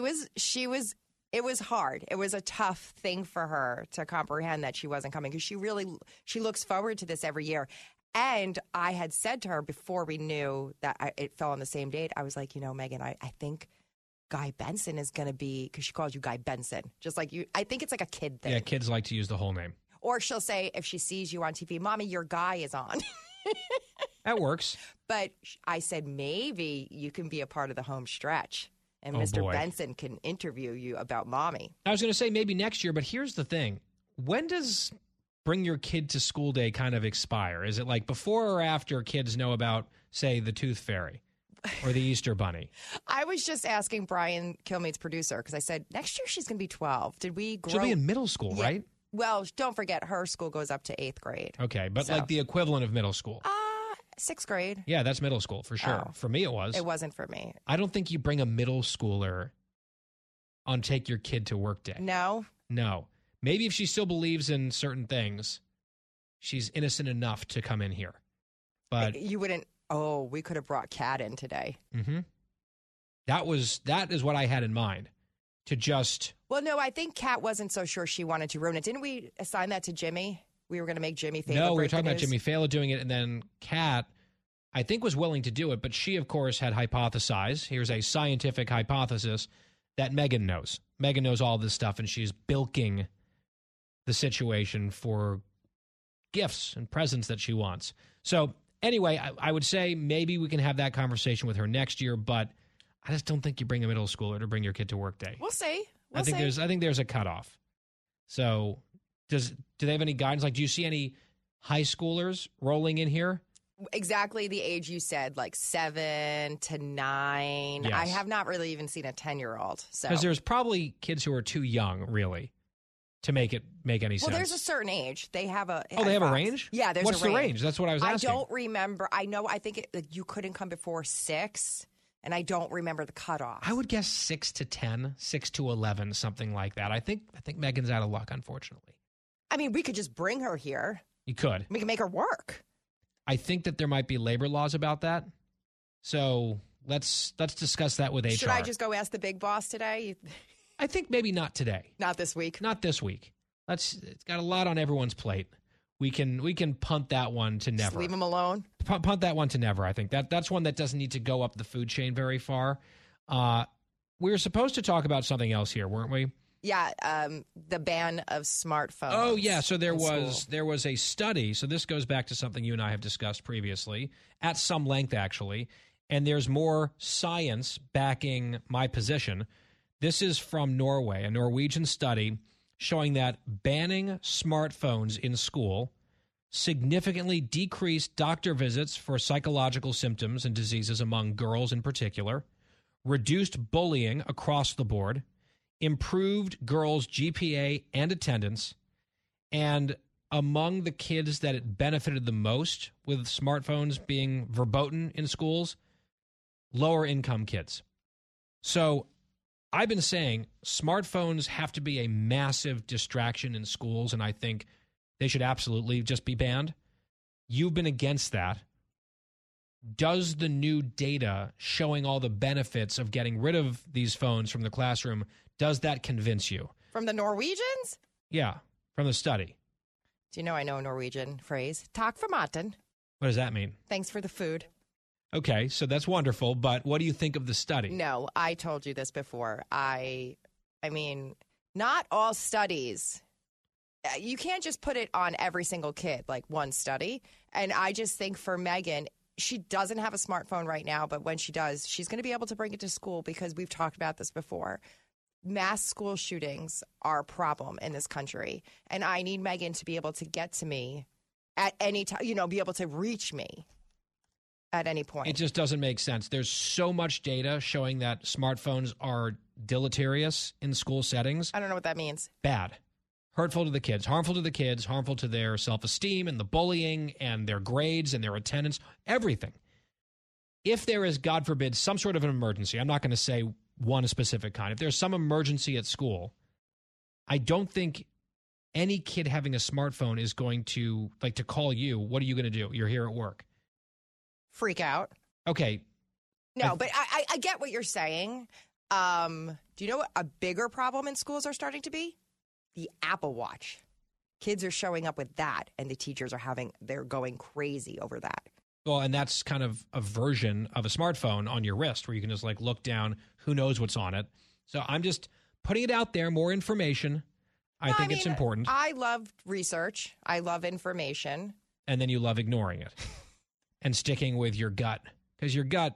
It was hard. It was a tough thing for her to comprehend that she wasn't coming, because she looks forward to this every year. And I had said to her before we knew that it fell on the same date, I was like, Megan, I think Guy Benson is going to be, because she calls you Guy Benson, just like you. I think it's like a kid thing. Yeah, kids like to use the whole name. Or she'll say, if she sees you on TV, Mommy, your Guy is on. That works. But I said, maybe you can be a part of the home stretch, and Mr. Benson can interview you about Mommy. I was going to say maybe next year, but here's the thing. When does bring your kid to school day kind of expire? Is it like before or after kids know about, say, the Tooth Fairy or the Easter Bunny? I was just asking Brian Kilmeade's producer, because I said, next year she's going to be 12. Did we grow? She'll be in middle school, right? Well, don't forget, her school goes up to 8th grade. Okay, but like the equivalent of middle school. 6th grade. Yeah, that's middle school for sure. Oh. For me, it was. It wasn't for me. I don't think you bring a middle schooler on take your kid to work day. No. No. Maybe if she still believes in certain things, she's innocent enough to come in here. But you wouldn't. Oh, we could have brought Kat in today. Mm-hmm. That is what I had in mind. To just. Well, no, I think Kat wasn't so sure she wanted to ruin it. Didn't we assign that to Jimmy? We were going to make Jimmy Fallon. No, we were talking about Jimmy Fallon doing it, and then Kat, I think, was willing to do it, but she, of course, had hypothesized. Here's a scientific hypothesis that Megan knows. Megan knows all this stuff, and she's bilking the situation for gifts and presents that she wants. So anyway, I would say maybe we can have that conversation with her next year, but I just don't think you bring a middle schooler to bring your kid to work day. We'll see. I think there's a cutoff. So do they have any guidance? Like, do you see any high schoolers rolling in here? Exactly the age you said, like 7 to 9. Yes. I have not really even seen a 10-year-old. Because there's probably kids who are too young, really, to make any sense. Well, there's a certain age. They have a. Oh, they have a range? Yeah, there's What's a range. the range? That's what I was asking. I don't remember. I know. I think you couldn't come before 6, and I don't remember the cutoff. I would guess 6 to 10, 6 to 11, something like that. I think Megan's out of luck, unfortunately. I mean, we could just bring her here. You could. We can make her work. I think that there might be labor laws about that. So let's discuss that with HR. Should I just go ask the big boss today? I think maybe not today. Not this week. Not this week. It's got a lot on everyone's plate. We can punt that one to never. Just leave him alone. Punt that one to never. I think that's one that doesn't need to go up the food chain very far. We were supposed to talk about something else here, weren't we? Yeah, the ban of smartphones. Oh, yeah. So there was a study. So this goes back to something you and I have discussed previously at some length, actually. And there's more science backing my position. This is from Norway, a Norwegian study showing that banning smartphones in school significantly decreased doctor visits for psychological symptoms and diseases among girls in particular, reduced bullying across the board, improved girls' GPA and attendance, and among the kids that it benefited the most with smartphones being verboten in schools, lower income kids. So I've been saying smartphones have to be a massive distraction in schools, and I think they should absolutely just be banned. You've been against that. Does the new data showing all the benefits of getting rid of these phones from the classroom, does that convince you? From the Norwegians? Yeah, from the study. Do you know I know a Norwegian phrase? Takk for maten. What does that mean? Thanks for the food. Okay, so that's wonderful, but what do you think of the study? No, I told you this before. I mean, not all studies. You can't just put it on every single kid, like one study. And I just think for Megan, she doesn't have a smartphone right now, but when she does, she's going to be able to bring it to school because we've talked about this before. Mass school shootings are a problem in this country. And I need Megan to be able to get to me at any time, be able to reach me at any point. It just doesn't make sense. There's so much data showing that smartphones are deleterious in school settings. I don't know what that means. Bad. Hurtful to the kids, harmful to their self-esteem and the bullying and their grades and their attendance, everything. If there is, God forbid, some sort of an emergency, I'm not going to say one specific kind. If there's some emergency at school, I don't think any kid having a smartphone is going to, to call you. What are you going to do? You're here at work. Freak out. Okay. No, but I get what you're saying. Do you know what a bigger problem in schools are starting to be? The Apple Watch. Kids are showing up with that, and the teachers they're going crazy over that. Well, and that's kind of a version of a smartphone on your wrist where you can just look down, who knows what's on it. So I'm just putting it out there, more information. I think it's important. I love research. I love information. And then you love ignoring it and sticking with your gut, because your gut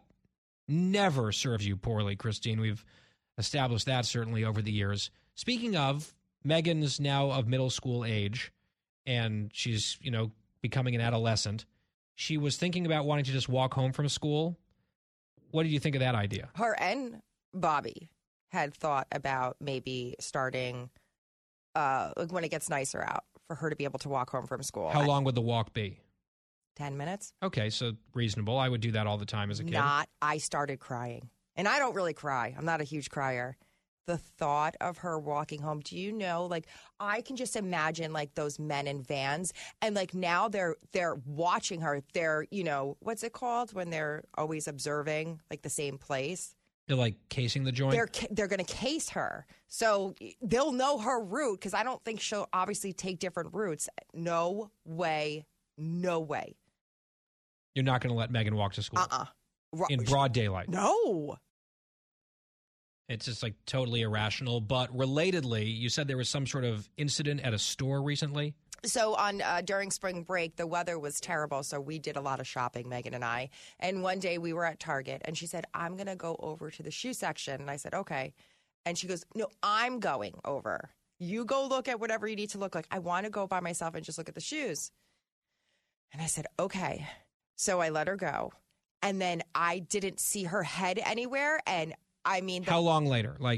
never serves you poorly, Christine. We've established that certainly over the years. Speaking of, Megan's now of middle school age, and she's, becoming an adolescent. She was thinking about wanting to just walk home from school. What did you think of that idea? Her and Bobby had thought about maybe starting, when it gets nicer out, for her to be able to walk home from school. How long would the walk be? 10 minutes. Okay, so reasonable. I would do that all the time as a kid. I started crying. And I don't really cry. I'm not a huge crier. the thought of her walking home. Do you know, like, I can just imagine, like, those men in vans, and, like, now they're watching her. They're, you know, what's it called when they're always observing, like, the same place? They're like casing the joint? They're going to case her. So they'll know her route, because I don't think she'll obviously take different routes. No way. No way. You're not going to let Megan walk to school? In broad daylight? No. It's just like totally irrational. But relatedly, you said there was some sort of incident at a store recently? So during spring break, the weather was terrible, so we did a lot of shopping, Megan and I. And one day we were at Target, and she said, I'm going to go over to the shoe section. And I said, okay. And she goes, no, I'm going over. You go look at whatever you need to look like. I want to go by myself and just look at the shoes. And I said, okay. So I let her go. And then I didn't see her head anywhere. And I mean... How long later? Like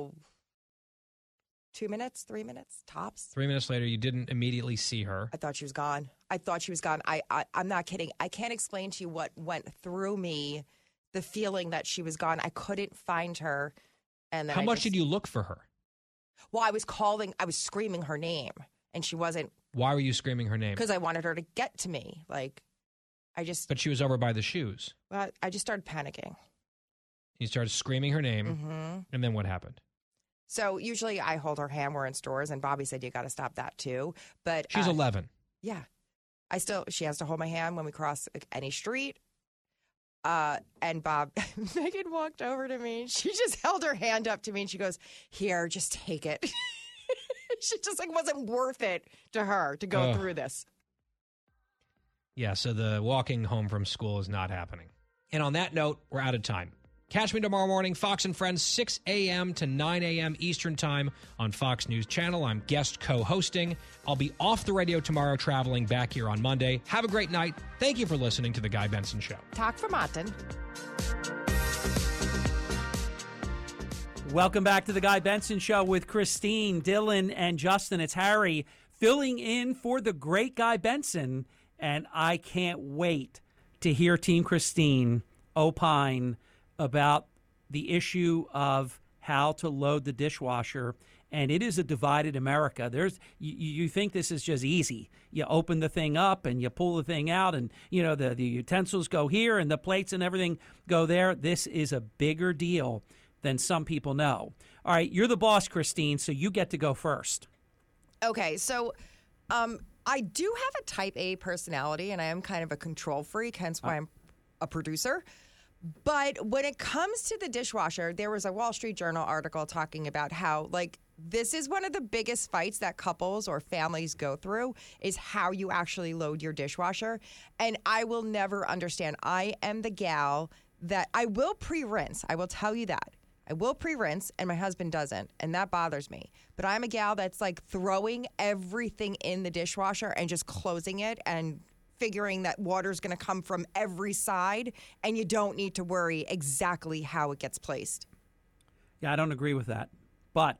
2 minutes, 3 minutes, tops. 3 minutes later, you didn't immediately see her. I thought she was gone. I'm not kidding. I can't explain to you what went through me, the feeling that she was gone. I couldn't find her. And then How much did you look for her? Well, I was screaming her name, and she wasn't. Why were you screaming her name? Because I wanted her to get to me. But she was over by the shoes. Well, I just started panicking. You started screaming her name, and then what happened? So usually I hold her hand. We're in stores, and Bobby said you got to stop that too. But she's 11. Yeah, she has to hold my hand when we cross any street. And Megan walked over to me, and she just held her hand up to me, and she goes, "Here, just take it." She just wasn't worth it to her to go through this. Yeah, so the walking home from school is not happening. And on that note, we're out of time. Catch me tomorrow morning, Fox and Friends, 6 a.m. to 9 a.m. Eastern Time on Fox News Channel. I'm guest co-hosting. I'll be off the radio tomorrow, traveling back here on Monday. Have a great night. Thank you for listening to The Guy Benson Show. Talk for Martin. Welcome back to The Guy Benson Show with Christine, Dylan, and Justin. It's Harry filling in for the great Guy Benson, and I can't wait to hear Team Christine opine about the issue of how to load the dishwasher. And it is a divided America. You think this is just easy. You open the thing up and you pull the thing out, and the utensils go here and the plates and everything go there. This is a bigger deal than some people know. All right, you're the boss, Christine, so you get to go first. Okay, so I do have a type A personality, and I am kind of a control freak, hence why I'm a producer. But when it comes to the dishwasher, there was a Wall Street Journal article talking about how, this is one of the biggest fights that couples or families go through, is how you actually load your dishwasher. And I will never understand. I am the gal that I will pre-rinse. I will tell you that. I will pre-rinse, and my husband doesn't, and that bothers me. But I'm a gal that's throwing everything in the dishwasher and just closing it and figuring that water's going to come from every side, and you don't need to worry exactly how it gets placed. Yeah, I don't agree with that. But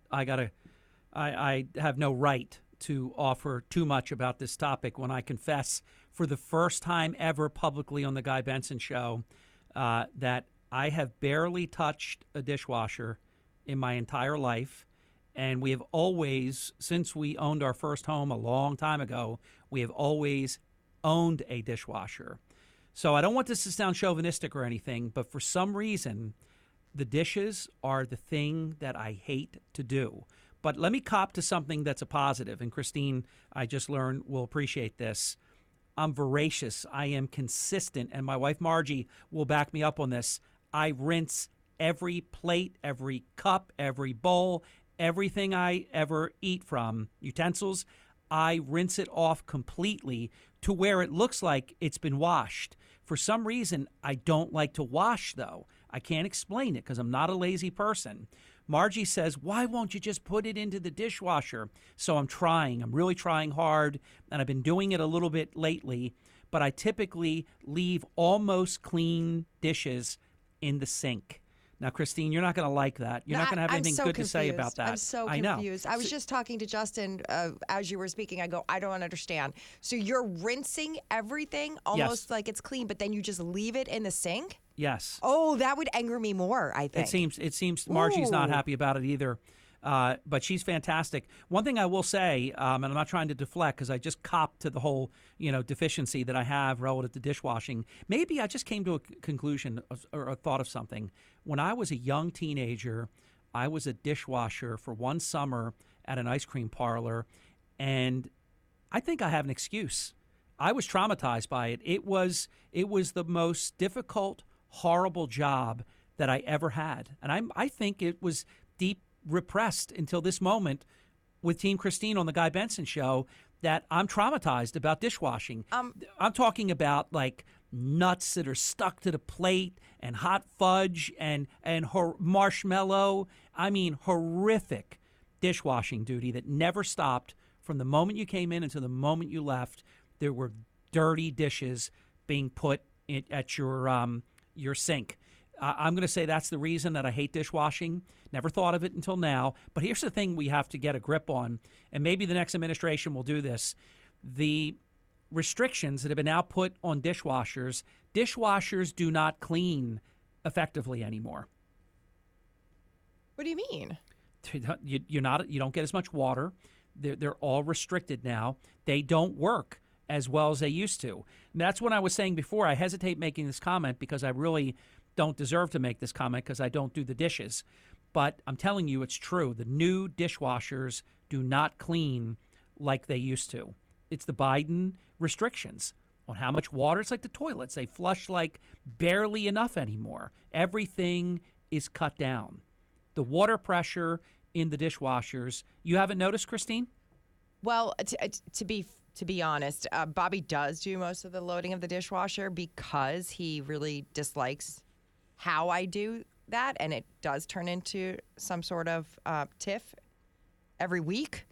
I have no right to offer too much about this topic when I confess for the first time ever publicly on the Guy Benson Show that I have barely touched a dishwasher in my entire life. And we have always, since we owned our first home a long time ago, we have always owned a dishwasher. So I don't want this to sound chauvinistic or anything, but for some reason, the dishes are the thing that I hate to do. But let me cop to something that's a positive. And Christine, I just learned, will appreciate this. I'm voracious. I am consistent. And my wife, Margie, will back me up on this. I rinse every plate, every cup, every bowl, everything I ever eat from, utensils. I rinse it off completely to where it looks like it's been washed. For some reason, I don't like to wash, though. I can't explain it because I'm not a lazy person. Margie says, why won't you just put it into the dishwasher? So I'm trying. I'm really trying hard, and I've been doing it a little bit lately, but I typically leave almost clean dishes in the sink. Now, Christine, you're not going to like that. You're not going to have anything good to say about that. I'm so confused. I was just talking to Justin as you were speaking. I go, I don't understand. So you're rinsing everything almost like it's clean, but then you just leave it in the sink? Yes. Oh, that would anger me more, I think. It seems Margie's not Ooh. happy about it either. But she's fantastic. One thing I will say, and I'm not trying to deflect because I just copped to the whole, deficiency that I have relative to dishwashing. Maybe I just came to a conclusion or a thought of something. When I was a young teenager, I was a dishwasher for one summer at an ice cream parlor, and I think I have an excuse. I was traumatized by it. It was the most difficult, horrible job that I ever had, and I think it was deep repressed until this moment with Team Christine on the Guy Benson show that I'm traumatized about dishwashing. I'm talking about like nuts that are stuck to the plate and hot fudge and marshmallow. I mean, horrific dishwashing duty that never stopped from the moment you came in until the moment you left. There were dirty dishes being put at your sink. I'm going to say that's the reason that I hate dishwashing. Never thought of it until now. But here's the thing we have to get a grip on, and maybe the next administration will do this. The restrictions that have been now put on dishwashers do not clean effectively anymore. What do you mean? You don't get as much water. They're all restricted now. They don't work as well as they used to. And that's what I was saying before. I hesitate making this comment because I really don't deserve to make this comment because I don't do the dishes. But I'm telling you, it's true. The new dishwashers do not clean like they used to. It's the Biden restrictions on how much water. It's like the toilets. They flush like barely enough anymore. Everything is cut down. The water pressure in the dishwashers. You haven't noticed, Christine? Well, to be honest, Bobby does do most of the loading of the dishwasher because he really dislikes how I do that, and it does turn into some sort of tiff every week.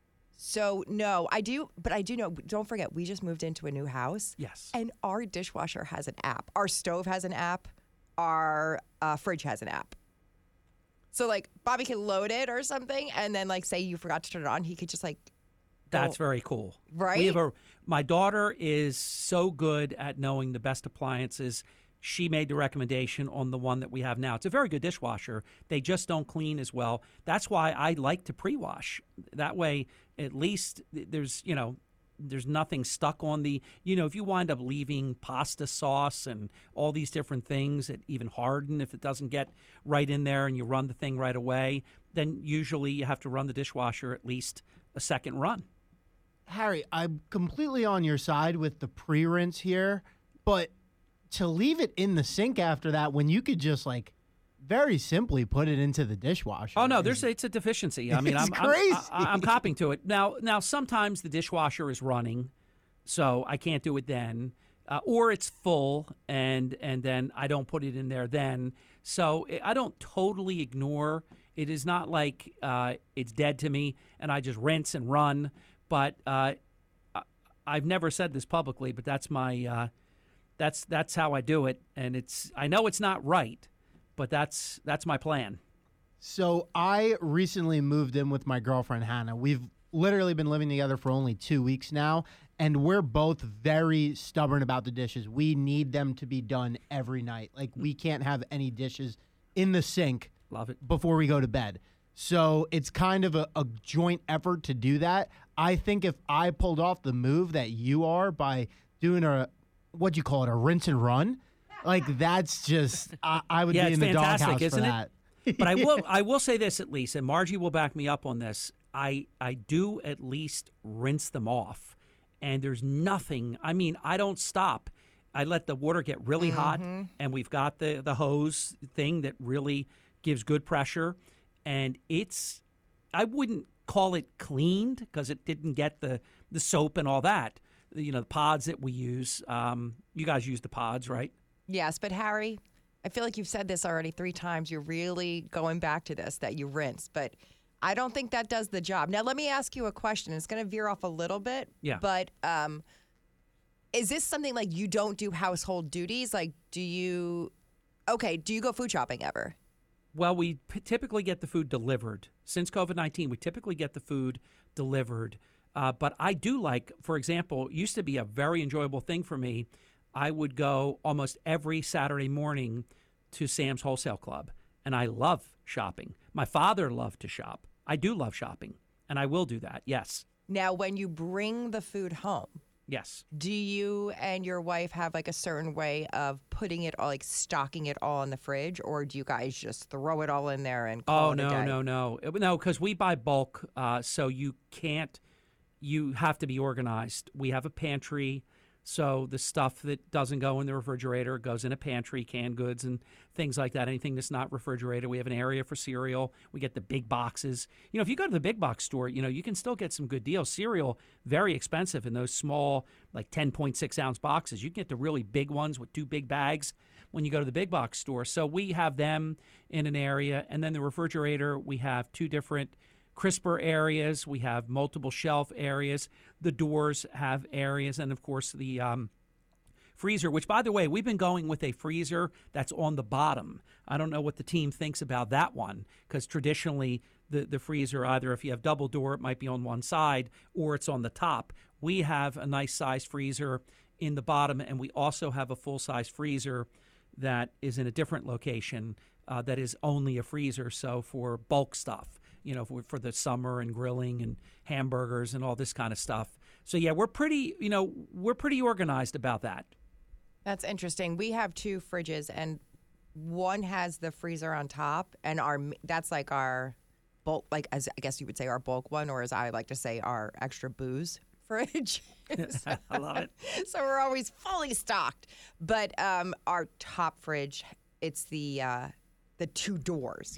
So, no, I do, but I do know, don't forget, we just moved into a new house. Yes. And our dishwasher has an app. Our stove has an app. Our fridge has an app. So, like, Bobby can load it or something, and then, like, say you forgot to turn it on, he could just, like, That's very cool. Right? My daughter is so good at knowing the best appliances. She made the recommendation on the one that we have now. It's a very good dishwasher. They just don't clean as well. That's why I like to pre-wash. That way, at least there's nothing stuck on the, if you wind up leaving pasta sauce and all these different things that even harden, if it doesn't get right in there and you run the thing right away, then usually you have to run the dishwasher at least a second run. Harry, I'm completely on your side with the pre-rinse here, but to leave it in the sink after that when you could just very simply put it into the dishwasher. Oh no, it's a deficiency. I mean, it's crazy. I'm copping to it now. Sometimes the dishwasher is running, so I can't do it then, or it's full, and then I don't put it in there then. So I don't totally ignore. It is not like it's dead to me, and I just rinse and run. But I've never said this publicly, but that's my that's how I do it, and I know it's not right, but that's my plan. So I recently moved in with my girlfriend Hannah. We've literally been living together for only 2 weeks now, and we're both very stubborn about the dishes. We need them to be done every night. Like, we can't have any dishes in the sink. Love it. Before we go to bed. So it's kind of a joint effort to do that. I think if I pulled off the move that you are by doing a rinse and run, that's just I would be in the doghouse for that. But I will say this at least, and Margie will back me up on this. I do at least rinse them off, and there's nothing. I mean, I don't stop. I let the water get really hot, and we've got the hose thing that really gives good pressure, and I wouldn't call it cleaned because it didn't get the soap and all that. The pods that we use. You guys use the pods, right? Yes, but Harry, I feel like you've said this already 3 times. You're really going back to this, that you rinse, but I don't think that does the job. Now, let me ask you a question. It's going to veer off a little bit. Yeah. But is this something like you don't do household duties? Like, do you go food shopping ever? Well, we typically get the food delivered. Since COVID-19, we typically get the food delivered. But I do like, for example, it used to be a very enjoyable thing for me. I would go almost every Saturday morning to Sam's Wholesale Club, and I love shopping. My father loved to shop. I do love shopping, and I will do that, yes. Now, when you bring the food home, yes, do you and your wife have like a certain way of putting it all, like stocking it all in the fridge, or do you guys just throw it all in there and call it a day? No, because we buy bulk, so you can't. You have to be organized. We have a pantry, so the stuff that doesn't go in the refrigerator goes in a pantry, canned goods and things like that. Anything that's not refrigerated, we have an area for cereal. We get the big boxes. If you go to the big box store, you can still get some good deals. Cereal, very expensive in those small, like 10.6 ounce boxes. You can get the really big ones with 2 big bags when you go to the big box store. So we have them in an area, and then the refrigerator, we have 2 different crisper areas. We have multiple shelf areas. The doors have areas, and of course the freezer, which, by the way, we've been going with a freezer that's on the bottom. I don't know what the team thinks about that one, because traditionally the freezer, either if you have double door, it might be on one side, or it's on the top. We have a nice size freezer in the bottom, and we also have a full-size freezer that is in a different location that is only a freezer, so for bulk stuff. For the summer and grilling and hamburgers and all this kind of stuff. So yeah, we're pretty organized about that. That's interesting. We have 2 fridges, and one has the freezer on top, and that's like our bulk, like as I guess you would say our bulk one, or as I like to say, our extra booze fridge. I love it. So we're always fully stocked. But our top fridge, it's the 2 doors.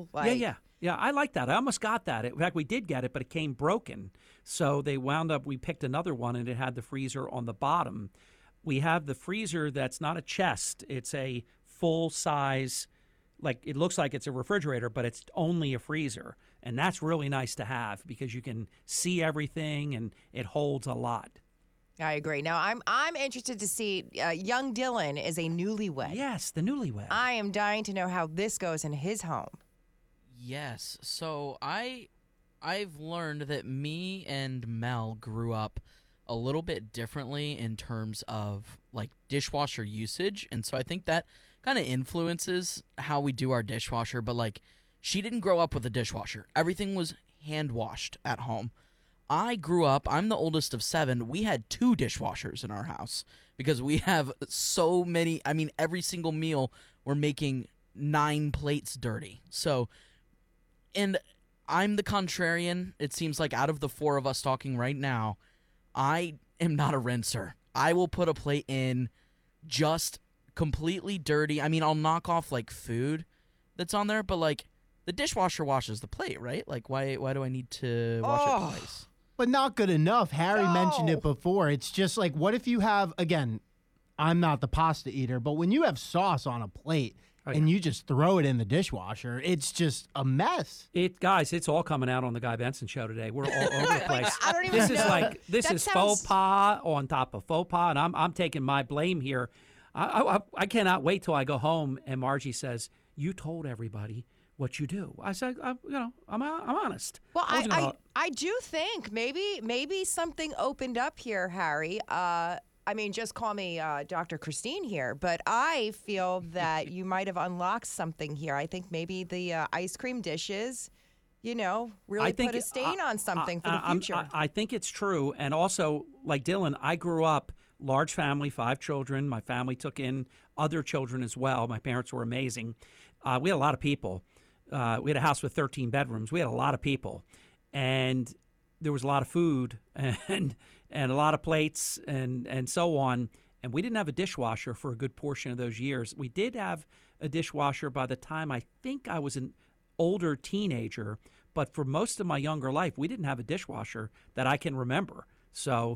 Yeah, I like that. I almost got that. In fact, we did get it, but it came broken. So we picked another one, and it had the freezer on the bottom. We have the freezer that's not a chest. It's a full-size, it looks like it's a refrigerator, but it's only a freezer. And that's really nice to have because you can see everything, and it holds a lot. I agree. Now, I'm interested to see, young Dylan is a newlywed. Yes, the newlywed. I am dying to know how this goes in his home. Yes. So I've learned that me and Mel grew up a little bit differently in terms of dishwasher usage, and so I think that kind of influences how we do our dishwasher. But she didn't grow up with a dishwasher. Everything was hand washed at home. I grew up, I'm the oldest of 7. We had 2 dishwashers in our house because we have so many. I mean, every single meal we're making 9 plates dirty. So, and I'm the contrarian. It seems like out of the 4 of us talking right now, I am not a rinser. I will put a plate in just completely dirty. I mean, I'll knock off food that's on there, but the dishwasher washes the plate, right? Why do I need to wash it twice? But not good enough. Harry mentioned it before. It's just what if you have, again, I'm not the pasta eater, but when you have sauce on a plate, and you just throw it in the dishwasher, it's just a mess. Guys, it's all coming out on the Guy Benson Show today. We're all over the place. I don't even know. This is faux pas on top of faux pas, and I'm taking my blame here. I cannot wait till I go home and Margie says, "You told everybody what you do." I said, I'm honest. Well, I do think maybe something opened up here, Harry. Just call me Dr. Christine here, but I feel that you might have unlocked something here. I think maybe the ice cream dishes, really put a stain on something for the future. I think it's true. And also, like Dylan, I grew up, large family, 5 children. My family took in other children as well. My parents were amazing. We had a lot of people. We had a house with 13 bedrooms. We had a lot of people. And there was a lot of food and a lot of plates and so on. And we didn't have a dishwasher for a good portion of those years. We did have a dishwasher by the time I think I was an older teenager. But for most of my younger life, we didn't have a dishwasher that I can remember. So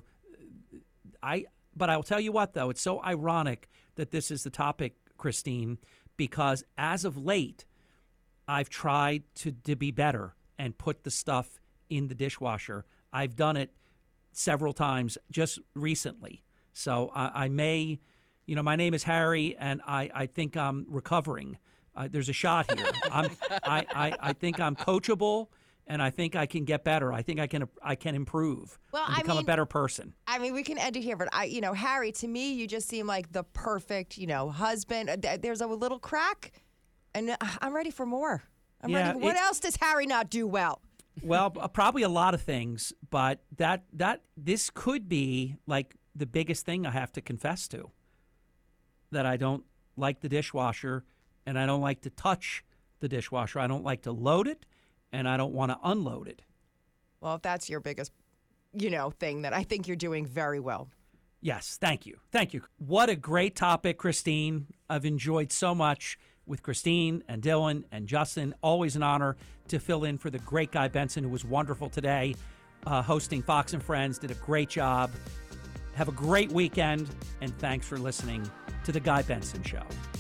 but I'll tell you what, though, it's so ironic that this is the topic, Christine, because as of late, I've tried to be better and put the stuff in the dishwasher. I've done it several times just recently. So I may, my name is Harry, and I think I'm recovering. There's a shot here. I think I'm coachable, and I think I can get better. I think I can improve and become a better person. I mean, we can end it here, but Harry, to me, you just seem like the perfect, husband. There's a little crack, and I'm ready for more. I'm ready. What else does Harry not do well? Well, probably a lot of things, but this could be like the biggest thing I have to confess to. That I don't like the dishwasher, and I don't like to touch the dishwasher. I don't like to load it, and I don't want to unload it. Well, if that's your biggest, thing, then I think you're doing very well. Yes, thank you. Thank you. What a great topic, Christine. I've enjoyed so much with Christine and Dylan and Justin. Always an honor to fill in for the great Guy Benson, who was wonderful today, hosting Fox and Friends. Did a great job. Have a great weekend, and thanks for listening to The Guy Benson Show.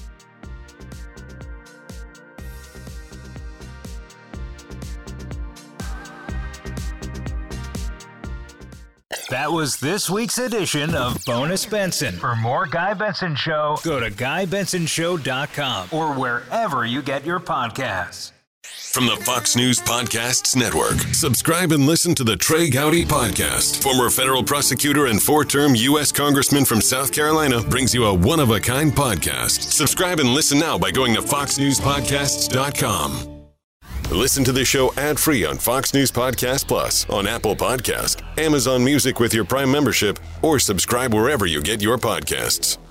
That was this week's edition of Bonus Benson. For more Guy Benson Show, go to GuyBensonShow.com or wherever you get your podcasts. From the Fox News Podcasts Network, subscribe and listen to the Trey Gowdy Podcast. Former federal prosecutor and 4-term U.S. Congressman from South Carolina brings you a one-of-a-kind podcast. Subscribe and listen now by going to FoxNewsPodcasts.com. Listen to the show ad-free on Fox News Podcast Plus, on Apple Podcast, Amazon Music with your Prime membership, or subscribe wherever you get your podcasts.